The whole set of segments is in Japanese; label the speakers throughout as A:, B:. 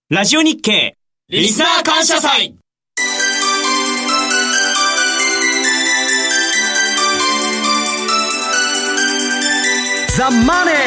A: ラジオ日経リスナー感謝祭。ザ・マネー。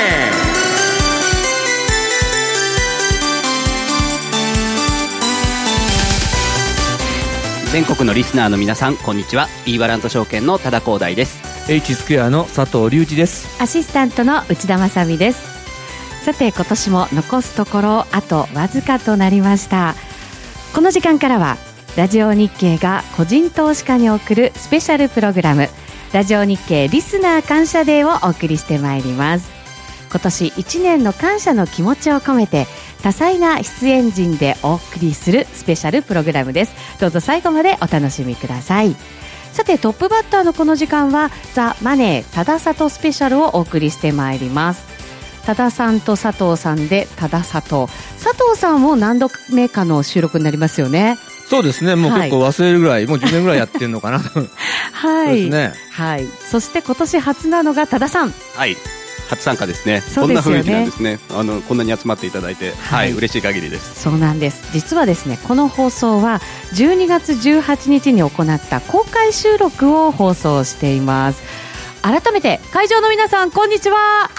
B: 全国のリスナーの皆さん、こんにちは。Eワラント証券の多田光大です。
C: H スクエアの佐藤隆二です。
D: アシスタントの内田まさみです。さて、今年も残すところあとわずかとなりました。この時間からはラジオ日経が個人投資家に送るスペシャルプログラム、ラジオ日経リスナー感謝デーをお送りしてまいります。今年1年の感謝の気持ちを込めて多彩な出演陣でお送りするスペシャルプログラムです。どうぞ最後までお楽しみください。さて、トップバッターのこの時間はザ・マネー多田里スペシャルをお送りしてまいります。多田さんと佐藤さんで多田里。佐藤さんも何度目かの収録になりますよね。
C: そうですね、もう結構忘れるぐらい、もう10年ぐらいやってるのかなはい、そうですね。
D: はい。そして今年初なのが多田さん。
B: はい、初参加ですね。
D: そうですよね。
B: こんな雰囲気なんですね。こんなに集まっていただいて、はい、嬉しい限りです。
D: そうなんです。実はですね、この放送は12月18日に行った公開収録を放送しています。改めて会場の皆さん、こんにちは。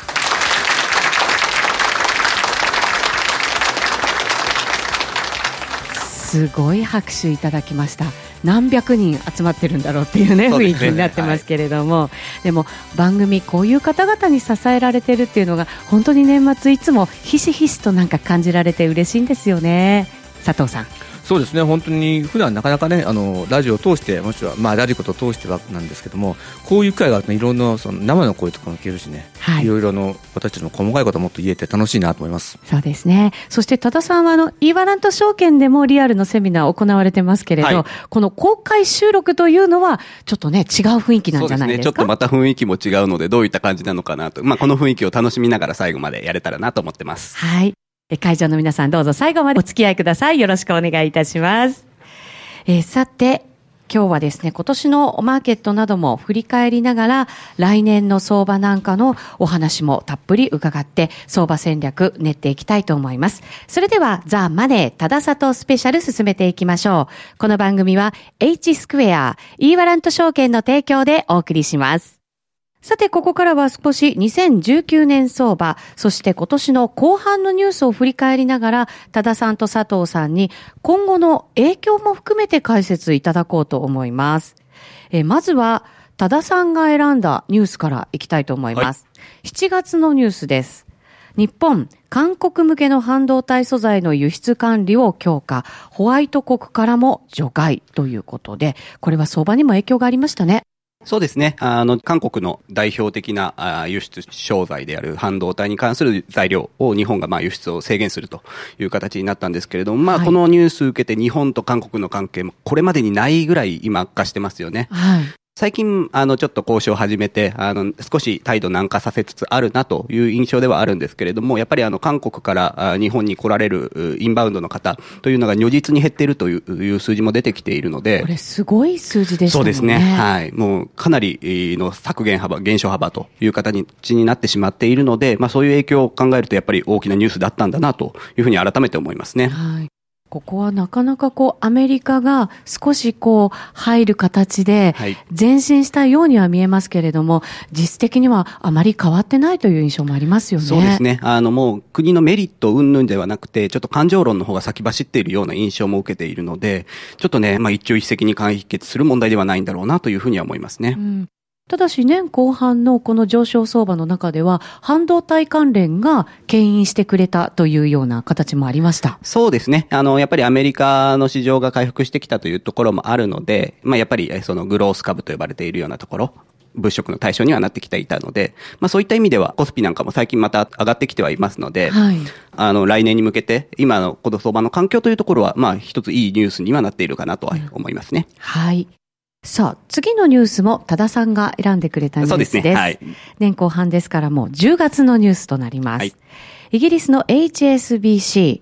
D: すごい拍手いただきました。何百人集まってるんだろうっていうね、雰囲気になってますけれども、はい、でも番組こういう方々に支えられてるっていうのが本当に年末いつもひしひしとなんか感じられて嬉しいんですよね。佐藤さん。
C: そうですね、本当に普段なかなかね、ラジオを通して、もしくは、ラジコと通してはなんですけども、こういう機会があるといろんなその生の声とかも聞けるしね、はい、いろいろ私たちの細かいことをもっと言えて楽しいなと思います。
D: そうですね。そして多田さんはEワラント証券でもリアルのセミナー行われてますけれど、はい、この公開収録というのはちょっとね、違う雰囲気なんじゃないですか。そうですね、
B: ちょっとまた雰囲気も違うので、どういった感じなのかなと、この雰囲気を楽しみながら最後までやれたらなと思ってます。
D: はい。会場の皆さん、どうぞ最後までお付き合いください。よろしくお願いいたします。さて、今日はですね、今年のマーケットなども振り返りながら、来年の相場なんかのお話もたっぷり伺って、相場戦略練っていきたいと思います。それでは、ザ・マネー多田里スペシャル進めていきましょう。この番組は H スクエア、Eワラント証券の提供でお送りします。さて、ここからは少し2019年相場、そして今年の後半のニュースを振り返りながら、多田さんと佐藤さんに今後の影響も含めて解説いただこうと思います。まずは、多田さんが選んだニュースからいきたいと思います。はい、7月のニュースです。日本、韓国向けの半導体素材の輸出管理を強化、ホワイト国からも除外ということで、これは相場にも影響がありましたね。
B: そうですね。韓国の代表的な輸出商材である半導体に関する材料を日本が輸出を制限するという形になったんですけれども、はい、このニュースを受けて日本と韓国の関係もこれまでにないぐらい今悪化してますよね。はい。最近、ちょっと交渉を始めて、少し態度軟化させつつあるなという印象ではあるんですけれども、やっぱり韓国から日本に来られるインバウンドの方というのが如実に減っているという数字も出てきているので。
D: これすごい数字でしたもんね。
B: そうですね。はい。もうかなりの削減幅、減少幅という形になってしまっているので、そういう影響を考えるとやっぱり大きなニュースだったんだなというふうに改めて思いますね。
D: はい。ここはなかなかアメリカが少し入る形で前進したようには見えますけれども、実質的にはあまり変わってないという印象もありますよね。
B: そうですね。もう国のメリット云々ではなくて、ちょっと感情論の方が先走っているような印象も受けているので、ちょっとね、一朝一夕に解決する問題ではないんだろうなというふうには思いますね。
D: ただし年後半のこの上昇相場の中では半導体関連が牽引してくれたというような形もありました。
B: そうですね。やっぱりアメリカの市場が回復してきたというところもあるので、やっぱりそのグロース株と呼ばれているようなところ、物色の対象にはなってきていたので、そういった意味ではコスピなんかも最近また上がってきてはいますので、はい、来年に向けて今のこの相場の環境というところは一ついいニュースにはなっているかなとは思いますね。
D: はい。さあ、次のニュースも多田さんが選んでくれたニュースです。そうですね。はい。年後半ですからもう10月のニュースとなります。はい。イギリスの HSBC、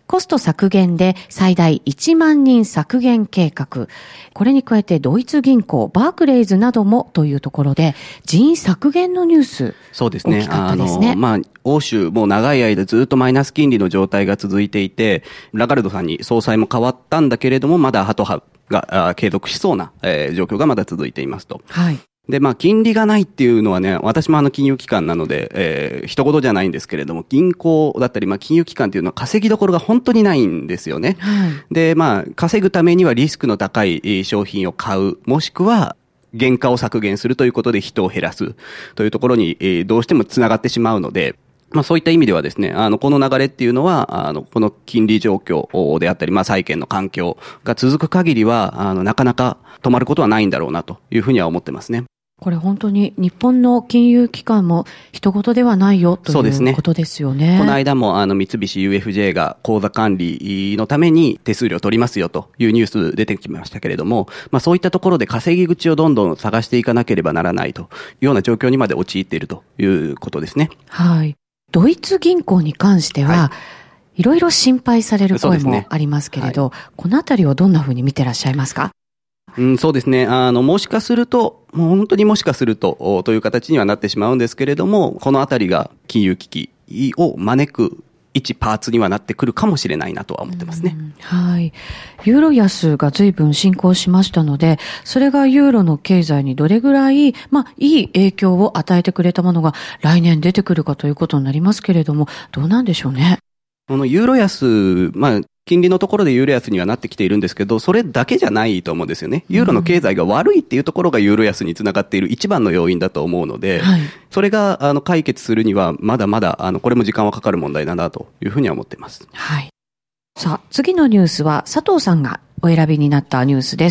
D: コスト削減で最大1万人削減計画。これに加えてドイツ銀行、バークレイズなどもというところで、人員削減のニュース。
B: そうですね。
D: 大きかったですね。
B: 欧州もう長い間ずっとマイナス金利の状態が続いていて、ラガルドさんに総裁も変わったんだけれども、まだハト派が継続しそうな状況がまだ続いていますと。
D: はい。
B: で、金利がないっていうのはね、私も金融機関なので、一言じゃないんですけれども、銀行だったり、金融機関っていうのは稼ぎどころが本当にないんですよね。
D: はい。
B: で、稼ぐためにはリスクの高い商品を買う、もしくは、原価を削減するということで人を減らすというところに、どうしてもつながってしまうので、そういった意味ではですね、この流れっていうのは、この金利状況であったり、債券の環境が続く限りは、なかなか止まることはないんだろうなというふうには思ってますね。
D: これ本当に日本の金融機関も人事ではないよということですよね。
B: この間も三菱 UFJ が口座管理のために手数料取りますよというニュース出てきましたけれども、そういったところで稼ぎ口をどんどん探していかなければならないというような状況にまで陥っているということですね。
D: はい。ドイツ銀行に関しては、いろいろ心配される声もありますけれど、このあたりをどんなふうに見てらっしゃいますか？
B: そうですね。もしかすると、もう本当にもしかすると、という形にはなってしまうんですけれども、このあたりが金融危機を招く一パーツにはなってくるかもしれないなとは思ってますね。
D: はい。ユーロ安が随分進行しましたので、それがユーロの経済にどれぐらい、いい影響を与えてくれたものが来年出てくるかということになりますけれども、どうなんでしょうね。
B: このユーロ安、金利のところでユーロ安にはなってきているんですけど、それだけじゃないと思うんですよね。ユーロの経済が悪いっていうところがユーロ安につながっている一番の要因だと思うので、それが解決するにはまだまだこれも時間はかかる問題だなというふうには思っています。
D: はい。さあ、次のニュースは佐藤さんがお選びになったニュースです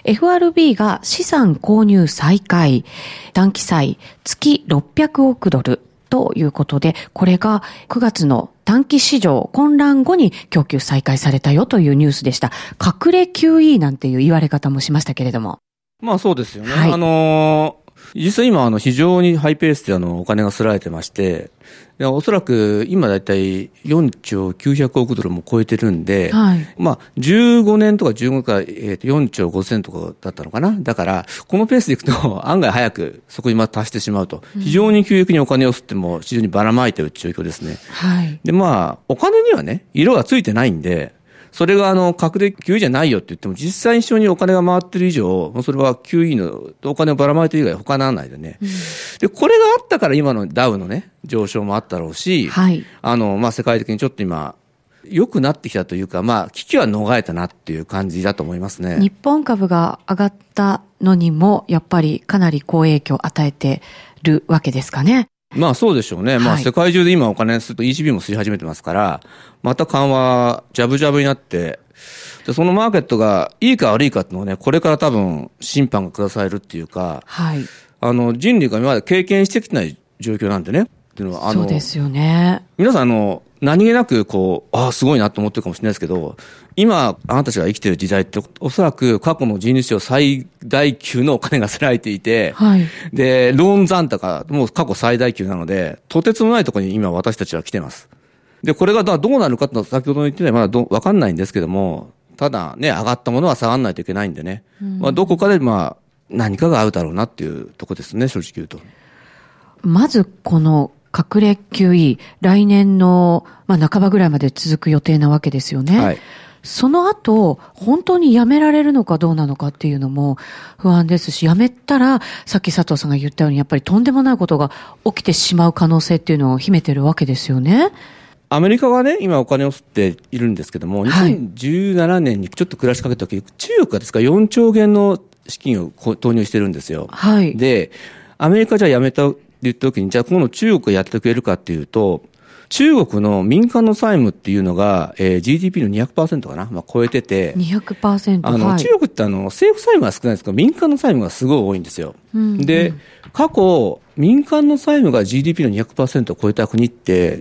D: 。FRB が資産購入再開、短期債月600億ドル。ということで、これが9月の短期市場混乱後に供給再開されたよというニュースでした。隠れ QE なんていう言われ方もしましたけれども。
C: そうですよね。実際今非常にハイペースでお金が吸られてまして、おそらく今だいたい4兆900億ドルも超えてるんで、15年とか15か4兆5000とかだったのかな。だからこのペースでいくと案外早くそこに達してしまうと、非常に急激にお金を吸っても非常にばらまいている状況ですね。でお金にはね色がついてないんで、それが隠れ QE じゃないよって言っても、実際に一緒にお金が回ってる以上、それは QE のお金をばらまいてる以外他ならないでね。で、これがあったから今のダウのね、上昇もあったろうし、世界的にちょっと今、良くなってきたというか、危機は逃れたなっていう感じだと思いますね。
D: 日本株が上がったのにも、やっぱりかなり好影響を与えてるわけですかね。
C: そうでしょうね。世界中で今お金すると ECB も吸い始めてますから、また緩和、ジャブジャブになって、で、そのマーケットがいいか悪いかっていうのをね、これから多分審判が下されるっていうか、人類が今まで経験してきてない状況なんでね。っていうのは、
D: そうですよね。
C: 皆さん何気なくすごいなと思ってるかもしれないですけど、今、あなたたちが生きてる時代って、おそらく過去の人類史上最大級のお金が吸られていて、で、ローン残高、もう過去最大級なので、とてつもないところに今私たちは来てます。で、これがどうなるかってのは先ほど言ってない、まだわかんないんですけども、ただね、上がったものは下がらないといけないんでね、どこかで何かが合うだろうなっていうところですね、正直言うと。
D: まずこの隠れ QE、来年の半ばぐらいまで続く予定なわけですよね。その後、本当にやめられるのかどうなのかっていうのも不安ですし、やめたら、さっき佐藤さんが言ったように、やっぱりとんでもないことが起きてしまう可能性っていうのを秘めてるわけですよね。
C: アメリカはね、今お金を吸っているんですけども、2017年にちょっと暮らしかけた時、中国がですから4兆元の資金を投入してるんですよ。で、アメリカじゃやめたって言った時に、じゃあ今度中国がやってくれるかっていうと、中国の民間の債務っていうのが、GDP の 200% かな、超えてて。
D: 200%。
C: 中国って政府債務は少ないですけど、民間の債務がすごい多いんですよ。で、過去、民間の債務が GDP の 200% を超えた国って、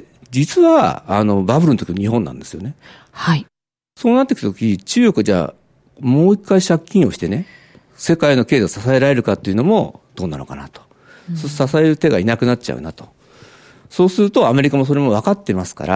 C: 実は、バブルの時の日本なんですよね。そうなってくるとき、中国じゃあ、もう一回借金をしてね、世界の経済を支えられるかっていうのも、どうなのかなと。支える手がいなくなっちゃうなと。そうするとアメリカもそれも分かってますから、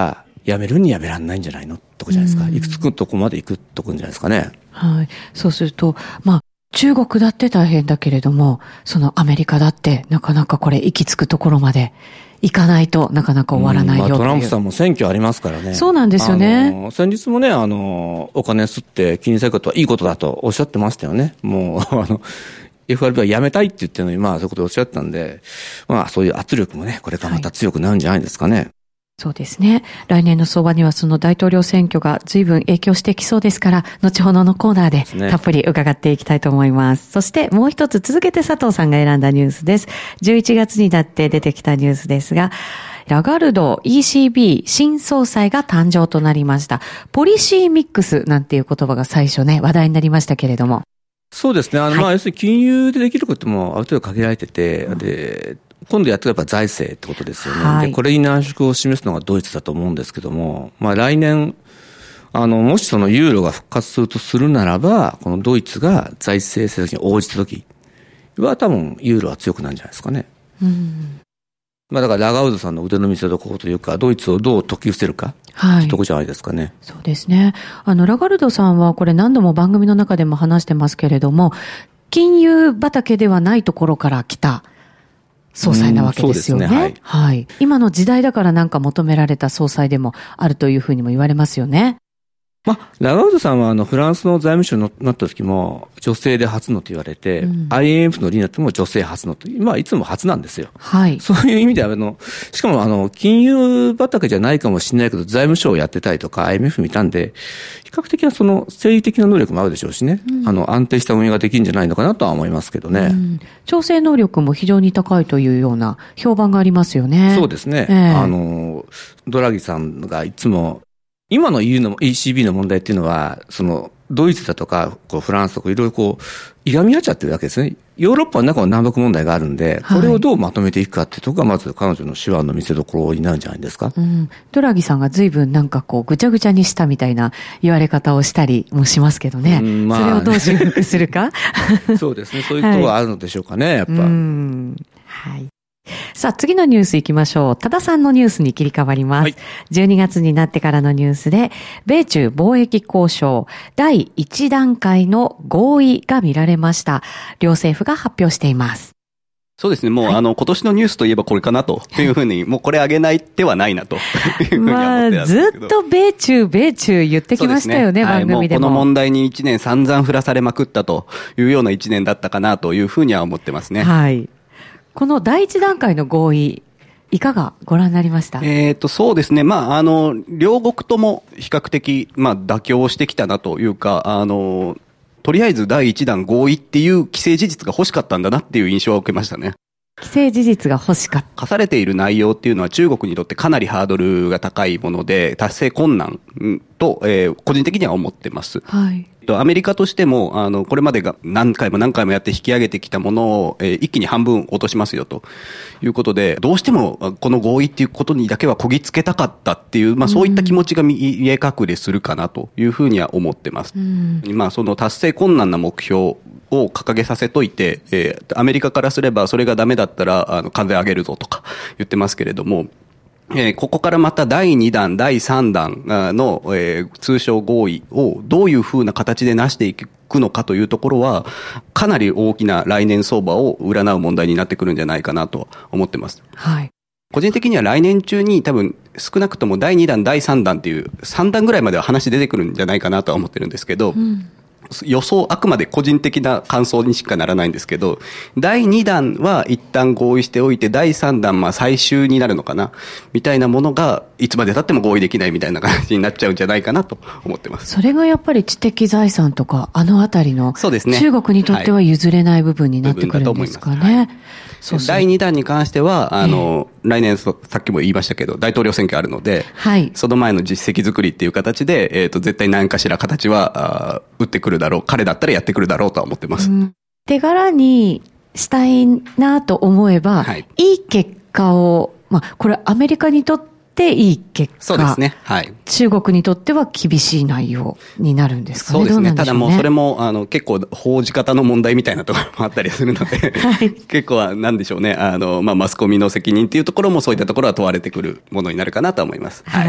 C: やめるにやめらんないんじゃないのとこじゃないですか。いくつくとこまで行くとこじゃないですかね。
D: はい。そうすると、中国だって大変だけれども、そのアメリカだってなかなかこれ行き着くところまで行かないとなかなか終わらないよという。
C: トランプさんも選挙ありますからね。
D: そうなんですよね。
C: 先日もね、お金吸って金利下げることはいいことだとおっしゃってましたよね。もう、FRB はやめたいって言ってるのに、そういうことをおっしゃったんで、そういう圧力もね、これからまた強くなるんじゃないですかね。
D: そうですね。来年の相場にはその大統領選挙が随分影響してきそうですから、後ほどのコーナーでたっぷり伺っていきたいと思います。そしてもう一つ続けて佐藤さんが選んだニュースです。11月になって出てきたニュースですが、ラガルド ECB 新総裁が誕生となりました。ポリシーミックスなんていう言葉が最初ね、話題になりましたけれども。
C: そうですね。要するに金融でできることもある程度限られてて、で、今度やってるやっぱ財政ってことですよね。
D: はい、
C: で、これに難色を示すのがドイツだと思うんですけども、来年、もしそのユーロが復活するとするならば、このドイツが財政政策に応じたときは多分ユーロは強くなるんじゃないですかね。だからラガウドさんの腕の見せ所というか、ドイツをどう解き伏せるか。はい。とこじゃないですかね。
D: そうですね。ラガルドさんはこれ何度も番組の中でも話してますけれども、金融畑ではないところから来た総裁なわけですよね。そうですね。はい。はい。今の時代だからなんか求められた総裁でもあるというふうにも言われますよね。
C: ラガウドさんはフランスの財務省になった時も女性で初のと言われて、IMF の理になっても女性初のと、いつも初なんですよ。はい。そういう意味ではしかも金融畑じゃないかもしれないけど、財務省をやってたりとか IMF 見たんで、比較的なその政治的な能力もあるでしょうしね。安定した運営ができるんじゃないのかなとは思いますけどね。
D: 調整能力も非常に高いというような評判がありますよね。
C: そうですね。ドラギさんがいつも、今の ECB の問題っていうのは、ドイツだとか、フランスとかいろいろいがみ合っちゃってるわけですね。ヨーロッパの中の南北問題があるんで、これをどうまとめていくかっていうところがまず彼女の手腕の見せ所になるんじゃないですか。
D: ドラギさんが随分なんかぐちゃぐちゃにしたみたいな言われ方をしたりもしますけどね。それをどう修復するか。
C: そうですね。そういうことがあるのでしょうかね、やっぱ。
D: はい。さあ、次のニュース行きましょう。多田さんのニュースに切り替わります。はい、12月になってからのニュースで、米中貿易交渉第1段階の合意が見られました。両政府が発表しています。
B: そうですね。もう、今年のニュースといえばこれかなというふうに、もうこれ上げない手はないなというふうに思ってたんですけど。
D: ずっと米中言ってきましたよね、番組でも。
B: もうこの問題に1年散々振らされまくったというような1年だったかなというふうには思ってますね。
D: はい。この第一段階の合意、いかがご覧になりました？
B: そうですね。両国とも比較的、妥協してきたなというか、とりあえず第一弾合意っていう既成事実が欲しかったんだなっていう印象を受けましたね。
D: 既成事実が欲しかった。
B: 課されている内容っていうのは中国にとってかなりハードルが高いもので、達成困難と、個人的には思ってます。はい。アメリカとしても、これまでが何回もやって引き上げてきたものを、一気に半分落としますよということで、どうしてもこの合意っていうことにだけはこぎつけたかったっていう、そういった気持ちが見え隠れするかなというふうには思ってます。その達成困難な目標を掲げさせといて、アメリカからすればそれがダメだったら、関税上げるぞとか言ってますけれども、ここからまた第2弾、第3弾の、通商合意をどういうふうな形で成していくのかというところは、かなり大きな来年相場を占う問題になってくるんじゃないかなと思ってます。はい。個人的には来年中に多分少なくとも第2弾、第3弾っていう3弾ぐらいまでは話出てくるんじゃないかなとは思ってるんですけど、予想、あくまで個人的な感想にしかならないんですけど、第2弾は一旦合意しておいて、第3弾最終になるのかなみたいなものが、いつまで経っても合意できないみたいな感じになっちゃうんじゃないかなと思ってます。
D: それがやっぱり知的財産とか、あのあたりの、そうですね。中国にとっては譲れない部分になってくるんですかね。
B: 第2弾に関しては、来年さっきも言いましたけど、大統領選挙あるので、はい。その前の実績作りっていう形で、絶対何かしら形は、打ってくるだろう。彼だったらやってくるだろうとは思ってます。
D: 手柄にしたいなと思えば、はい、いい結果を、これアメリカにとっていい結果。
B: そうですね。はい。
D: 中国にとっては厳しい内容になるんですかね。
B: そうですね。ただもうそれも、結構報じ方の問題みたいなところもあったりするので、はい、結構はなんでしょうね。マスコミの責任っていうところもそういったところは問われてくるものになるかなと思います。
D: はい。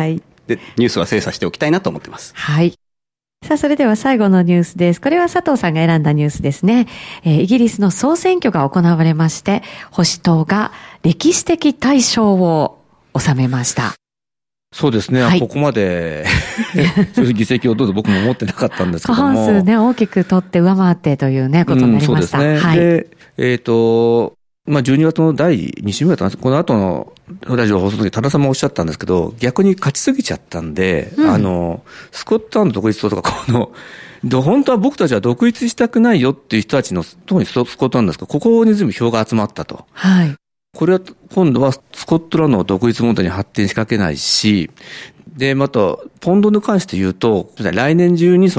B: で、ニュースは精査しておきたいなと思ってます。
D: はい。さあ、それでは最後のニュースです。これは佐藤さんが選んだニュースですね。イギリスの総選挙が行われまして、保守党が歴史的大勝を収めました。
C: そうですね。はい、ここまで議席をどうぞ僕も持ってなかったんですけども。
D: 過半数ね、大きく取って上回ってというね、ことになりました。
C: そうですね。はい。で、12月の第2週目だったんです。この後のラジオ放送の時、多田さんもおっしゃったんですけど、逆に勝ちすぎちゃったんで、スコットランド独立党とか、本当は僕たちは独立したくないよっていう人たちの、特にスコットランドですけど、ここに全部票が集まったと。はい。これは、今度はスコットランドの独立問題に発展しかけないし、で、また、ポンドに関して言うと、来年中に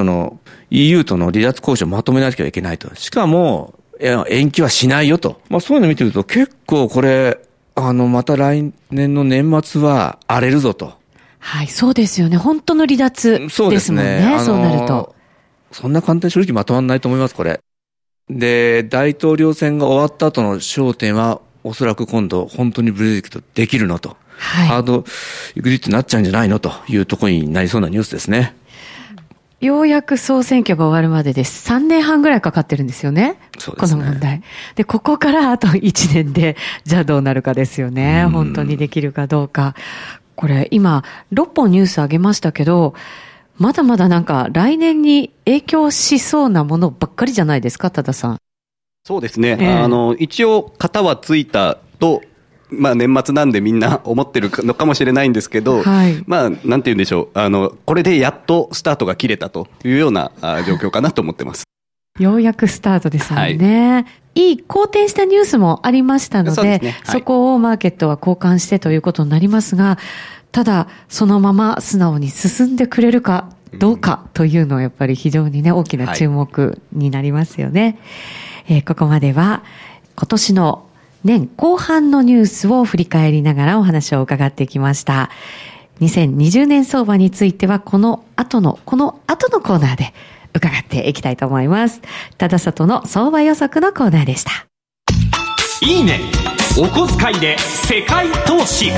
C: EU との離脱交渉をまとめなきゃいけないと。しかも、延期はしないよと。そういうのを見てると結構これ、また来年の年末は荒れるぞと。
D: はい、そうですよね。本当の離脱ですもんね。そうなると。
C: そんな簡単に正直まとまらないと思います、これ。で、大統領選が終わった後の焦点は、おそらく今度、本当にブレジットできるのと。はい。ハードエグジットになっちゃうんじゃないのというところになりそうなニュースですね。
D: ようやく総選挙が終わるまでです。3年半ぐらいかかってるんですよね。
C: そうですね。
D: この問題。で、ここからあと1年で、じゃあどうなるかですよね。本当にできるかどうか。これ、今、6本ニュースあげましたけど、まだまだなんか来年に影響しそうなものばっかりじゃないですか、多田さん。
B: そうですね。一応、型はついたと、年末なんでみんな思ってるのかもしれないんですけど、はい、なんて言うんでしょう。これでやっとスタートが切れたというような状況かなと思ってます。
D: ようやくスタートですもんね。はい、いい好転したニュースもありましたので、ね、はい、そこをマーケットは交換してということになりますが、ただ、そのまま素直に進んでくれるかどうかというのはやっぱり非常にね、大きな注目になりますよね。はい、ここまでは今年の年後半のニュースを振り返りながらお話を伺ってきました。2020年相場についてはこの後のコーナーで伺っていきたいと思います。多田里の相場予測のコーナーでした。
A: いいね、お小遣いで世界投資。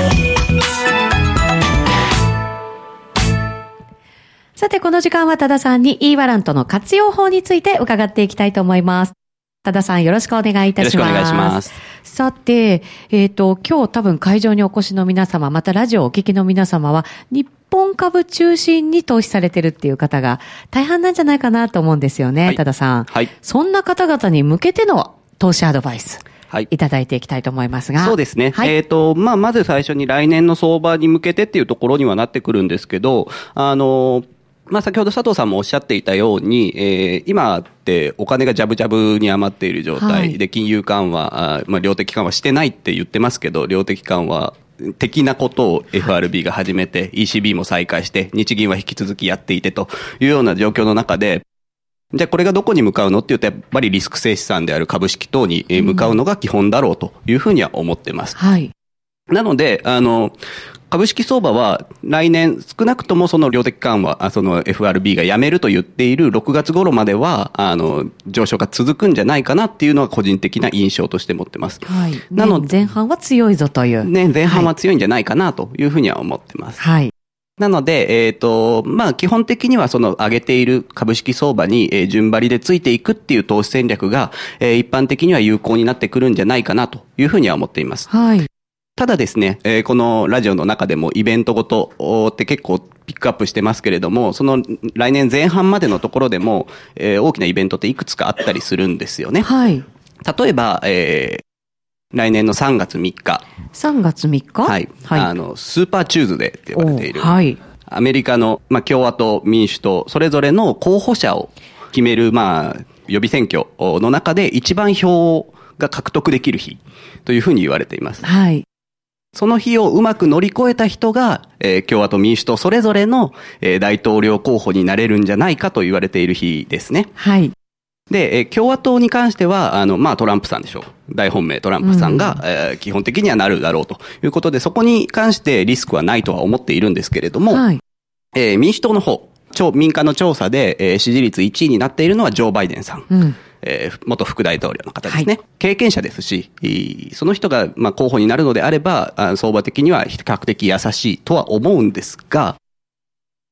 D: さて、この時間は多田さんに E ワラントの活用法について伺っていきたいと思います。多田さん、よろしくお願いいたします。
B: よろしくお願いします。
D: さて、今日多分会場にお越しの皆様、またラジオをお聞きの皆様は、日本株中心に投資されてるっていう方が大半なんじゃないかなと思うんですよね、はい、多田さん。はい。そんな方々に向けての投資アドバイス。はい。いただいていきたいと思いますが。
B: そうですね。
D: はい。
B: まず最初に来年の相場に向けてっていうところにはなってくるんですけど、先ほど佐藤さんもおっしゃっていたように、今ってお金がジャブジャブに余っている状態で、金融緩和、量的緩和してないって言ってますけど、量的緩和的なことを FRB が始めて、ECB も再開して、日銀は引き続きやっていてというような状況の中で、じゃあこれがどこに向かうのって言うと、やっぱりリスク性資産である株式等に向かうのが基本だろうというふうには思ってます。はい。なので、株式相場は来年少なくともその量的緩和、FRB がやめると言っている6月頃までは、上昇が続くんじゃないかなっていうのは個人的な印象として持ってます。はい。
D: なので、前半は強いぞという。
B: ね、前半は強いんじゃないかなというふうには思ってます。はい。なので、基本的にはその上げている株式相場に、順張りでついていくっていう投資戦略が、一般的には有効になってくるんじゃないかなというふうには思っています。はい。ただですね、このラジオの中でもイベントごとって結構ピックアップしてますけれども、その来年前半までのところでも、大きなイベントっていくつかあったりするんですよね。はい。例えば、来年の3月3日。
D: 3月3日？
B: はい。はい、スーパーチューズデーって呼ばれている。はい。アメリカの、共和党、民主党、それぞれの候補者を決める、予備選挙の中で一番票が獲得できる日というふうに言われています。はい。その日をうまく乗り越えた人が、共和党、民主党、それぞれの、大統領候補になれるんじゃないかと言われている日ですね。はい。で、共和党に関しては、トランプさんでしょう。大本命トランプさんが、基本的にはなるだろうということで、そこに関してリスクはないとは思っているんですけれども、はい。民主党の方、民間の調査で、支持率1位になっているのはジョー・バイデンさん。うん。元副大統領の方ですね。はい、経験者ですし、その人が候補になるのであれば、相場的には比較的優しいとは思うんですが、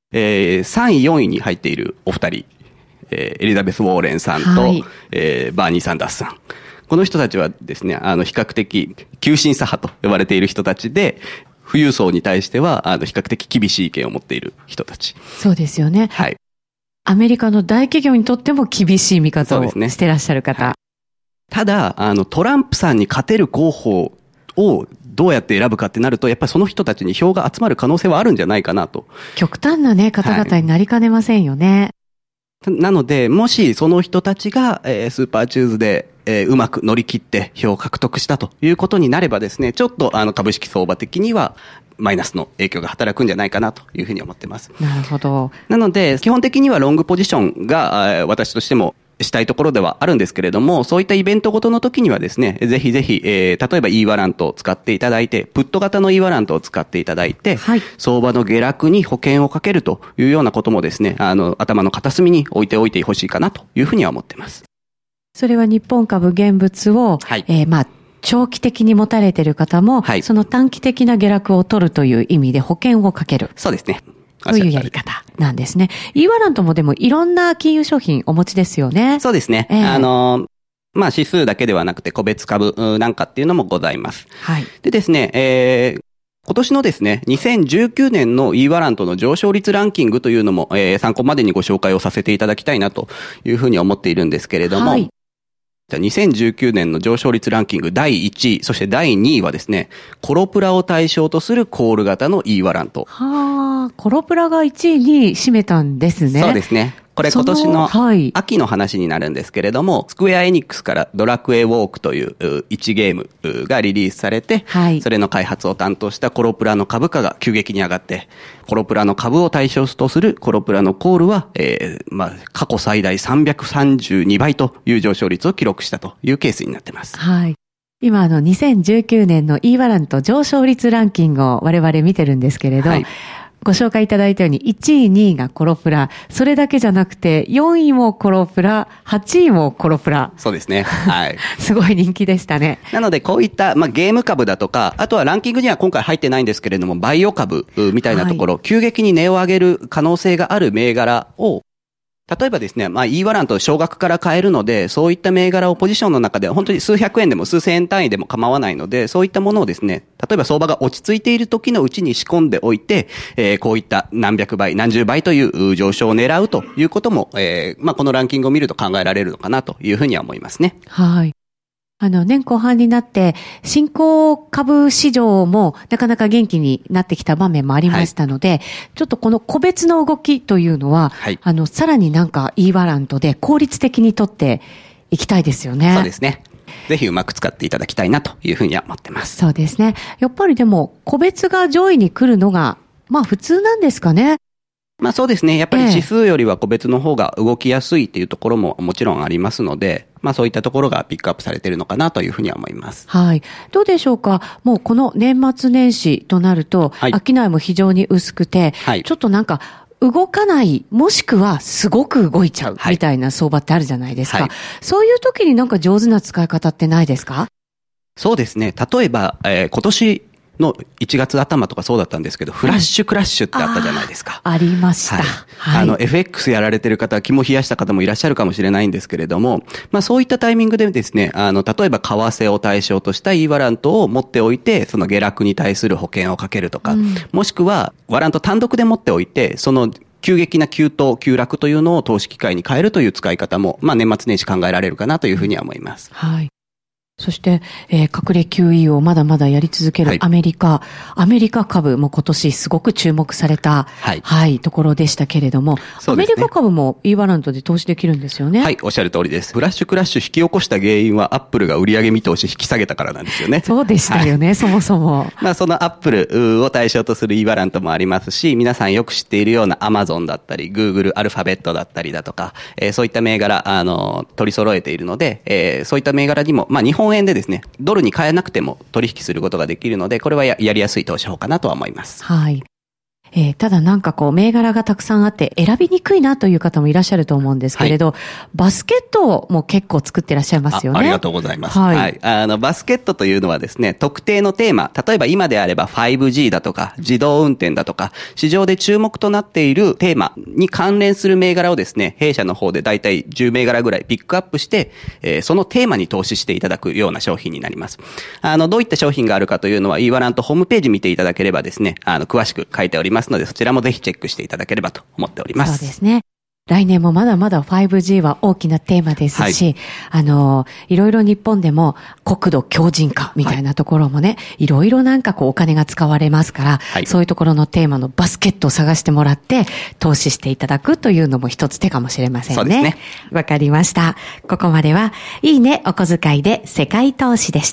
B: 3位、4位に入っているお二人、エリザベス・ウォーレンさんと、
D: はい、
B: バーニー・サンダースさん。この人たちはですね、比較的、急進左派と呼ばれている人たちで、富裕層に対しては、比較的厳しい意見を持っている人たち。
D: そうですよね。
B: はい。
D: アメリカの大企業にとっても厳しい見方をしてらっしゃる方。
B: はい、ただ、トランプさんに勝てる候補をどうやって選ぶかってなると、やっぱりその人たちに票が集まる可能性はあるんじゃないかなと。
D: 極端なね、方々になりかねませんよね。
B: はい、なので、もしその人たちが、スーパーチューズで、うまく乗り切って票を獲得したということになればですね、ちょっと株式相場的にはマイナスの影響が働くんじゃないかなというふうに思ってます。
D: なるほど。
B: なので、基本的にはロングポジションが私としてもしたいところではあるんですけれども、そういったイベントごとの時にはですね、ぜひぜひ、例えば E ワラントを使っていただいて、プット型の E ワラントを使っていただいて、はい、相場の下落に保険をかけるというようなこともですね、頭の片隅に置いておいてほしいかなというふうには思っています。
D: それは日本株現物を、はい、長期的に持たれている方も、はい、その短期的な下落を取るという意味で保険をかける。
B: そうですね。
D: というやり方なんですね。E ワラントもでもいろんな金融商品お持ちですよね。
B: そうですね。指数だけではなくて個別株なんかっていうのもございます。はい。でですね、今年のですね、2019年の E ワラントの上昇率ランキングというのも、参考までにご紹介をさせていただきたいなというふうに思っているんですけれども、はい、2019年の上昇率ランキング第1位、そして第2位はですね、コロプラを対象とするコール型の E ワラント。
D: はあ、コロプラが1位に占めたんですね。
B: そうですね。これ今年の秋の話になるんですけれども、スクエアエニックスからドラクエウォークという1ゲームがリリースされて、はい、それの開発を担当したコロプラの株価が急激に上がって、コロプラの株を対象とするコロプラのコールは、過去最大332倍という上昇率を記録したというケースになっています。
D: はい。今2019年の E ワラント上昇率ランキングを我々見てるんですけれど、はい、ご紹介いただいたように1位、2位がコロプラ、それだけじゃなくて4位もコロプラ、8位もコロプラ。
B: そうですね。はい。
D: すごい人気でしたね。
B: なのでこういった、ゲーム株だとか、あとはランキングには今回入ってないんですけれども、バイオ株みたいなところ、はい、急激に値を上げる可能性がある銘柄を、例えばですね、E ワラント少額から買えるので、そういった銘柄をポジションの中で本当に数百円でも数千円単位でも構わないので、そういったものをですね、例えば相場が落ち着いている時のうちに仕込んでおいて、こういった何百倍、何十倍という上昇を狙うということも、このランキングを見ると考えられるのかなというふうには思いますね。
D: はい。年後半になって、新興株市場もなかなか元気になってきた場面もありましたので、はい、ちょっとこの個別の動きというのは、はい、さらにE ワラントで効率的に取っていきたいですよね。
B: そうですね。ぜひうまく使っていただきたいなというふうには思ってます。
D: そうですね。やっぱりでも、個別が上位に来るのが、普通なんですかね。
B: そうですね。やっぱり指数よりは個別の方が動きやすいっていうところももちろんありますので、そういったところがピックアップされているのかなというふうには思います。
D: はい。どうでしょうか。もうこの年末年始となると、はい、商いも非常に薄くて、はい、ちょっと動かない、もしくはすごく動いちゃうみたいな相場ってあるじゃないですか。はい、そういう時に上手な使い方ってないですか？
B: そうですね。例えば、今年の1月頭とかそうだったんですけど、フラッシュクラッシュってあったじゃないですか。
D: ありました。
B: はい。FX やられてる方、肝冷やした方もいらっしゃるかもしれないんですけれども、そういったタイミングでですね、例えば為替を対象とした E ワラントを持っておいて、その下落に対する保険をかけるとか、もしくは、ワラント単独で持っておいて、その急激な急落というのを投資機会に変えるという使い方も、年末年始考えられるかなというふうには思います。
D: はい。そして、隠れ QE をまだまだやり続けるアメリカ株も今年すごく注目された、はい、ところでしたけれども、アメリカ株も E ワラントで投資できるんですよね。
B: はい、おっしゃる通りです。フラッシュクラッシュ引き起こした原因はアップルが売上見通し引き下げたからなんですよね。
D: そうでしたよね、はい、そもそも。
B: そのアップルを対象とする E ワラントもありますし、皆さんよく知っているような Amazon だったり、Google、アルファベットだったりだとか、そういった銘柄、取り揃えているので、そういった銘柄にも、日本円でですね、ドルに変えなくても取引することができるので、これはやりやすい投資法かなとは思います。
D: はい。 ただなんかこう銘柄がたくさんあって選びにくいなという方もいらっしゃると思うんですけれど、バスケットも結構作ってらっしゃいますよね。
B: ありがとうございます。はい。バスケットというのはですね、特定のテーマ、例えば今であれば 5G だとか自動運転だとか、市場で注目となっているテーマに関連する銘柄をですね、弊社の方でだいたい10銘柄ぐらいピックアップして、そのテーマに投資していただくような商品になります。どういった商品があるかというのは、イーワラントホームページ見ていただければですね、詳しく書いておりますので、そちらもぜひチェックしていただければと思っております。
D: そうですね。来年もまだまだ 5G は大きなテーマですし、いろいろ日本でも国土強靭化みたいなところもね、いろいろなんかこうお金が使われますから、そういうところのテーマのバスケットを探してもらって投資していただくというのも一つ手かもしれませんね。
B: そうですね。
D: わかりました。ここまでは、いいねお小遣いで世界投資でした。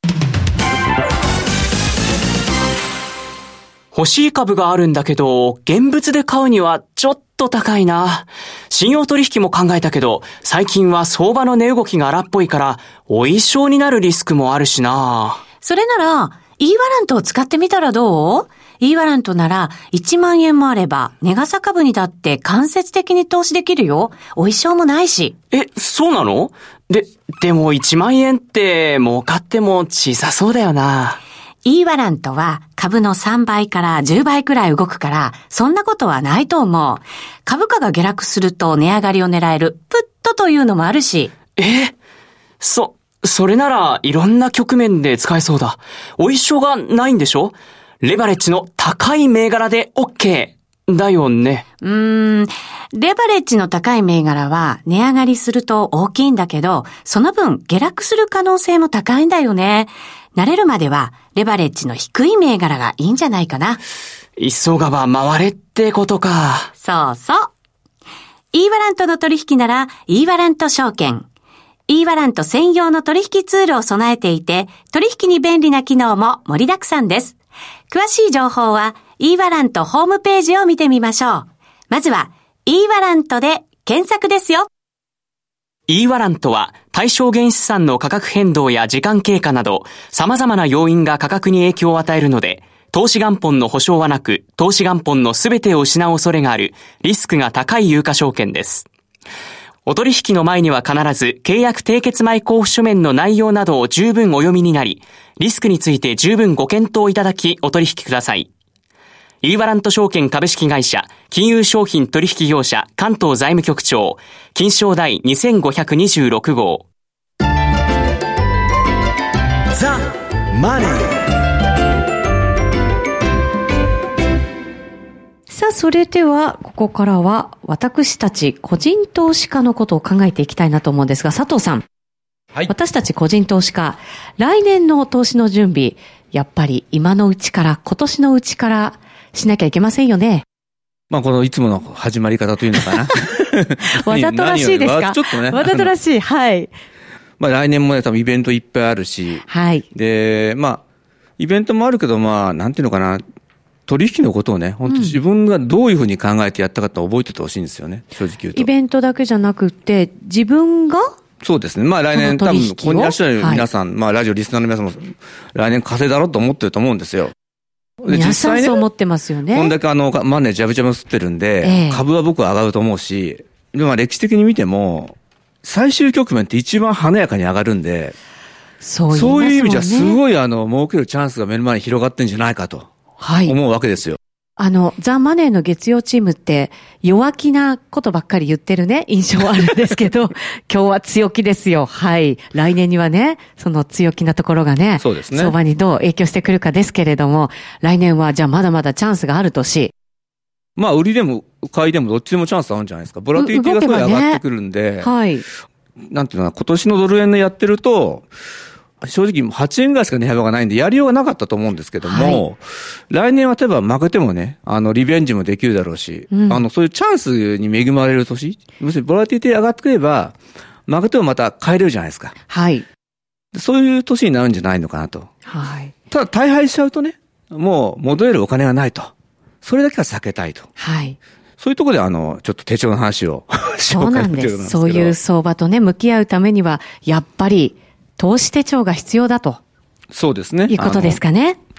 A: 欲しい株があるんだけど、現物で買うにはちょっと高いな。信用取引も考えたけど、最近は相場の値動きが荒っぽいから、お衣装になるリスクもあるしな。
E: それなら、イーワラントを使ってみたらどう？イーワラントなら1万円もあれば、値傘株にだって間接的に投資できるよ。お衣装もないし。
A: そうなの？でも1万円って儲かっても小さそうだよな。
E: イーワラントは株の3倍から10倍くらい動くから、そんなことはないと思う。株価が下落すると値上がりを狙えるプットというのもあるし。
A: それならいろんな局面で使えそうだ。お衣装がないんでしょ？レバレッジの高い銘柄で OK だよね。
E: レバレッジの高い銘柄は値上がりすると大きいんだけど、その分下落する可能性も高いんだよね。慣れるまではレバレッジの低い銘柄がいいんじゃないかな。
A: 急がば回れってことか。
E: そうそう。イーワラントの取引ならイーワラント証券。イーワラント専用の取引ツールを備えていて、取引に便利な機能も盛りだくさんです。詳しい情報はイーワラントホームページを見てみましょう。まずはイーワラントで検索ですよ。
A: イーワラントは対象原資産の価格変動や時間経過など様々な要因が価格に影響を与えるので、投資元本の保証はなく、投資元本のすべてを失う恐れがあるリスクが高い有価証券です。お取引の前には必ず契約締結前交付書面の内容などを十分お読みになり、リスクについて十分ご検討いただきお取引ください。イーワラント証券株式会社、金融商品取引業者関東財務局長、金商第2526号。
F: ザ・マネー。
D: さあ、それでは、ここからは、私たち個人投資家のことを考えていきたいなと思うんですが、佐藤さん。はい。私たち個人投資家、来年の投資の準備、やっぱり今のうちから、今年のうちからしなきゃいけませんよね。
C: このいつもの始まり方というのかな。
D: わざとらしいですか？
C: ちょっとね。
D: わざとらしい。はい。
C: 来年もね、多分イベントいっぱいあるし。
D: はい。
C: で、イベントもあるけど、なんていうのかな。取引のことをね、本当自分がどういうふうに考えてやったかって覚えててほしいんですよね、正直言うと。
D: イベントだけじゃなくって、自分が
C: そうですね。来年多分、ここにいらっしゃる皆さん、ラジオリスナーの皆さんも、来年稼いだろうと思ってると思うんですよ。
D: 皆さんそう思ってますよね。
C: こんだけマネージャブジャブ吸ってるんで、株は僕は上がると思うし、でも歴史的に見ても、最終局面って一番華やかに上がるんで、そういう意味じゃすごい儲けるチャンスが目の前に広がってんじゃないかと。はい。思うわけですよ。
D: ザ・マネーの月曜チームって弱気なことばっかり言ってるね、印象はあるんですけど、今日は強気ですよ。はい。来年にはね、その強気なところがね、そうですね。相場にどう影響してくるかですけれども、来年はじゃあまだまだチャンスがあるとし。
C: 売りでも買いでもどっちでもチャンスあるんじゃないですか。ボラティリティがすごい上がってくるんで、はい。なんていうのかな、今年のドル円でやってると、正直8円ぐらいしか値幅がないんで、やりようがなかったと思うんですけども、来年は例えば負けてもね、リベンジもできるだろうし、そういうチャンスに恵まれる年、要するにボラティリティ上がってくれば、負けてもまた買えれるじゃないですか。はい。そういう年になるんじゃないのかなと。はい。ただ大敗しちゃうとね、もう戻れるお金がないと。それだけは避けたいと。はい。そういうところでちょっと手帳の話を
D: そうなんです。そういう相場とね、向き合うためには、やっぱり、投資手帳が必要だと。
C: そうですね。
D: いうことですかね。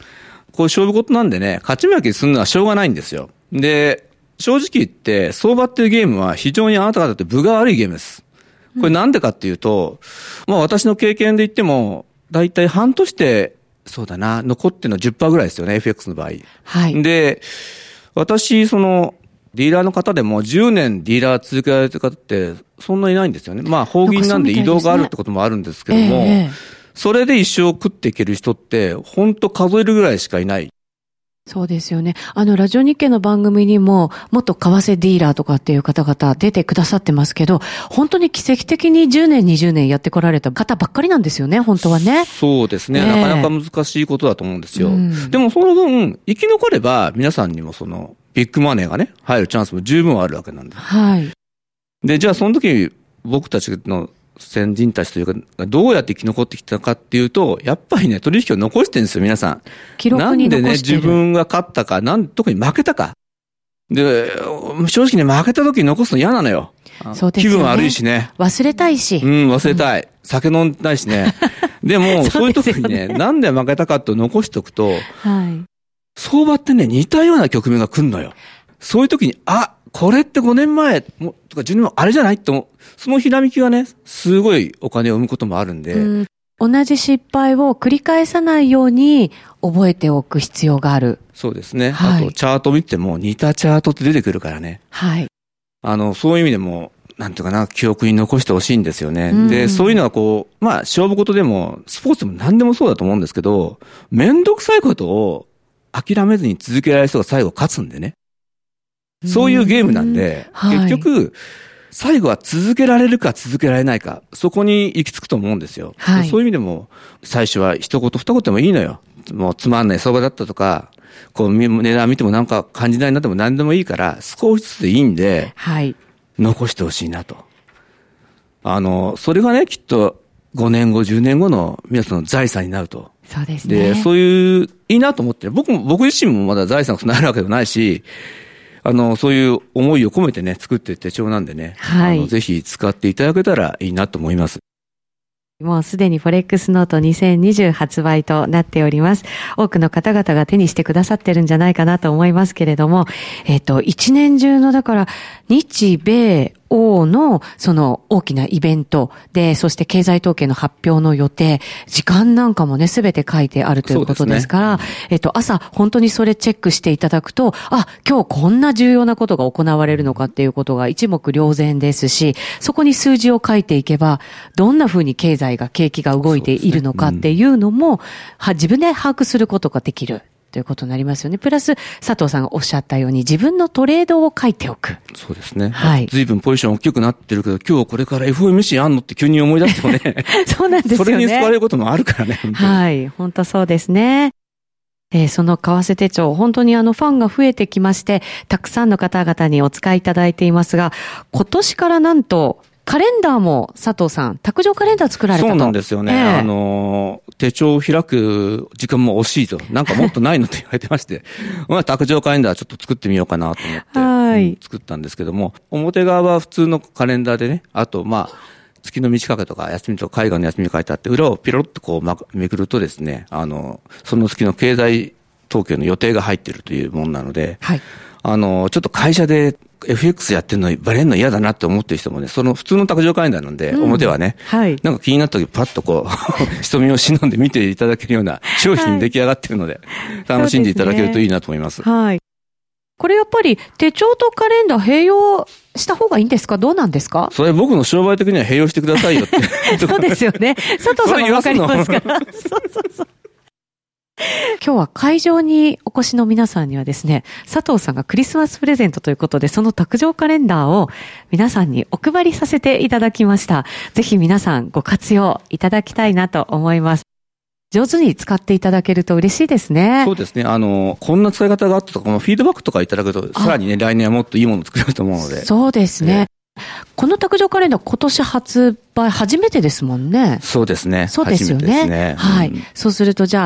C: こう勝負事なんでね、勝ち負けするのはしょうがないんですよ。で、正直言って、相場っていうゲームは非常にあなた方って分が悪いゲームです。これなんでかっていうと、まあ私の経験で言っても、だいたい半年で、そうだな、残ってるのは 10% ぐらいですよね、FX の場合。
D: はい。
C: で、私、ディーラーの方でも10年ディーラー続けられてる方ってそんなにいないんですよね。まあ、法銀なんで移動があるってこともあるんですけども、それで一生食っていける人って、本当数えるぐらいしかいない。
D: そうですよね。ラジオ日経の番組にも、元為替ディーラーとかっていう方々出てくださってますけど、本当に奇跡的に10年、20年やってこられた方ばっかりなんですよね、本当はね。
C: そうですね。なかなか難しいことだと思うんですよ。でもその分、生き残れば、皆さんにもビッグマネーがね、入るチャンスも十分あるわけなんで。
D: はい。
C: で、じゃあその時、僕たちの先人たちというか、どうやって生き残ってきたかっていうと、やっぱりね、取引を残してるんですよ、皆さん。
D: 記録に残してる。
C: なんでね、自分が勝ったか、特に負けたか。で、正直ね、負けた時に残すの嫌なのよ。
D: そうですよね。
C: 気分悪いしね。
D: 忘れたいし。
C: 忘れたい。酒飲んだいしね。でも、そういう時にね、なんで負けたかって残しておくと、はい。相場ってね、似たような局面が来るのよ。そういう時に、これって5年前とか10年前あれじゃないってそのひらめきがね、すごいお金を生むこともあるんで。
D: 同じ失敗を繰り返さないように覚えておく必要がある。
C: そうですね。はい、あと、チャート見ても似たチャートって出てくるからね。
D: はい。
C: そういう意味でも、なんていうかな、記憶に残してほしいんですよね。で、そういうのはまあ、勝負事でも、スポーツでも何でもそうだと思うんですけど、めんどくさいことを諦めずに続けられる人が最後勝つんでね。そういうゲームなんで、結局、最後は続けられるか続けられないか、そこに行き着くと思うんですよ。はい、そういう意味でも、最初は一言二言でもいいのよ。もうつまんない相場だったとか、値段見てもなんか感じないなっても何でもいいから、少しずつでいいんで、はい、残してほしいなと。それがね、きっと5年後、10年後の皆さんの財産になると。
D: そうですね。
C: で、そういう、いいなと思って、僕自身もまだ財産がなるわけでもないし、そういう思いを込めてね、作ってる手帳なんでね、はい、ぜひ使っていただけたらいいなと思います。
D: もうすでにフォレックスノート2020発売となっております。多くの方々が手にしてくださってるんじゃないかなと思いますけれども、一年中のだから日米欧のその大きなイベントで、そして経済統計の発表の予定、時間なんかもね、すべて書いてあるということですから、朝本当にそれチェックしていただくと、今日こんな重要なことが行われるのかっていうことが一目瞭然ですし、そこに数字を書いていけば、どんな風に景気が動いているのかっていうのも、自分で把握することができる。ということになりますよね。プラス、佐藤さんがおっしゃったように、自分のトレードを書いておく。
C: そうですね。はい。随分ポジション大きくなってるけど、今日これから FOMC あんのって急に思い出してもね。
D: そうなんですよね。
C: それに使われることもあるからね。
D: はい。本当そうですね。その為替手帳、本当にファンが増えてきまして、たくさんの方々にお使いいただいていますが、今年からなんと、カレンダーも佐藤さん、卓上カレンダー作られたと。
C: そうなんですよね。手帳を開く時間も惜しいと。なんかもっとないのって言われてまして。卓上カレンダーちょっと作ってみようかなと思って、はい、作ったんですけども、表側は普通のカレンダーでね、あと月の満ち欠けとか休みとか海外の休みに書いてあって、裏をピロッとめくるとですね、その月の経済統計の予定が入っているというものなので、はい、ちょっと会社でFX やってるのバレるの嫌だなって思ってる人もね、その普通の卓上カレンダーなんで、表はね、はい、なんか気になった時パッと瞳を忍んで見ていただけるような商品に出来上がってるので、はい、楽しんでいただけるといいなと思います。
D: はい。これやっぱり手帳とカレンダー併用した方がいいんですか？どうなんですか？
C: それ僕の商売的には併用してくださいよって。
D: そうですよね。佐藤さんもわかりますから。そう。今日は会場にお越しの皆さんにはですね、佐藤さんがクリスマスプレゼントということで、その卓上カレンダーを皆さんにお配りさせていただきました。ぜひ皆さんご活用いただきたいなと思います。上手に使っていただけると嬉しいですね。
C: そうですね。こんな使い方があったとか、フィードバックとかいただくと、さらにね、来年はもっといいものを作れると思うので。
D: そうですね。この卓上カレンダー今年発売初めてですもんね。
C: そうですね。
D: そうですよね。はい。そうするとじゃあ、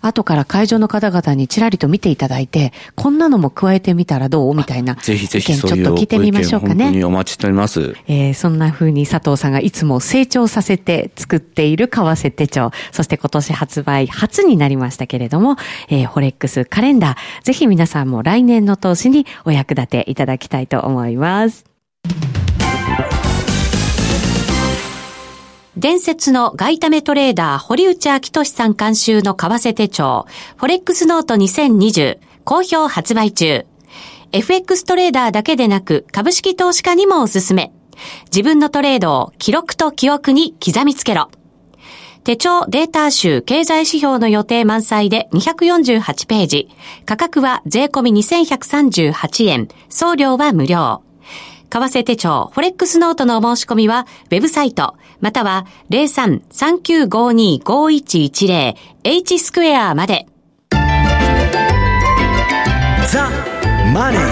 D: 後から会場の方々にちらりと見ていただいて、こんなのも加えてみたらどうみたいな
C: ぜひぜひ
D: 意見ちょっと聞いてみましょうかね。
C: 本当にお待ちしております。
D: そんな風に佐藤さんがいつも成長させて作っている為替手帳、そして今年発売初になりましたけれども、フォレックスカレンダー、ぜひ皆さんも来年の投資にお役立ていただきたいと思います。
E: 伝説の外為トレーダー堀内昭俊さん監修の為替手帳フォレックスノート2020好評発売中。 FX トレーダーだけでなく株式投資家にもおすすめ。自分のトレードを記録と記憶に刻みつけろ。手帳データ集経済指標の予定満載で248ページ。価格は税込み2138円。送料は無料。為替手帳フォレックスノートのお申し込みはウェブサイトまたは 03-3952-5110 H スクエアまで。
F: ザ・マネー。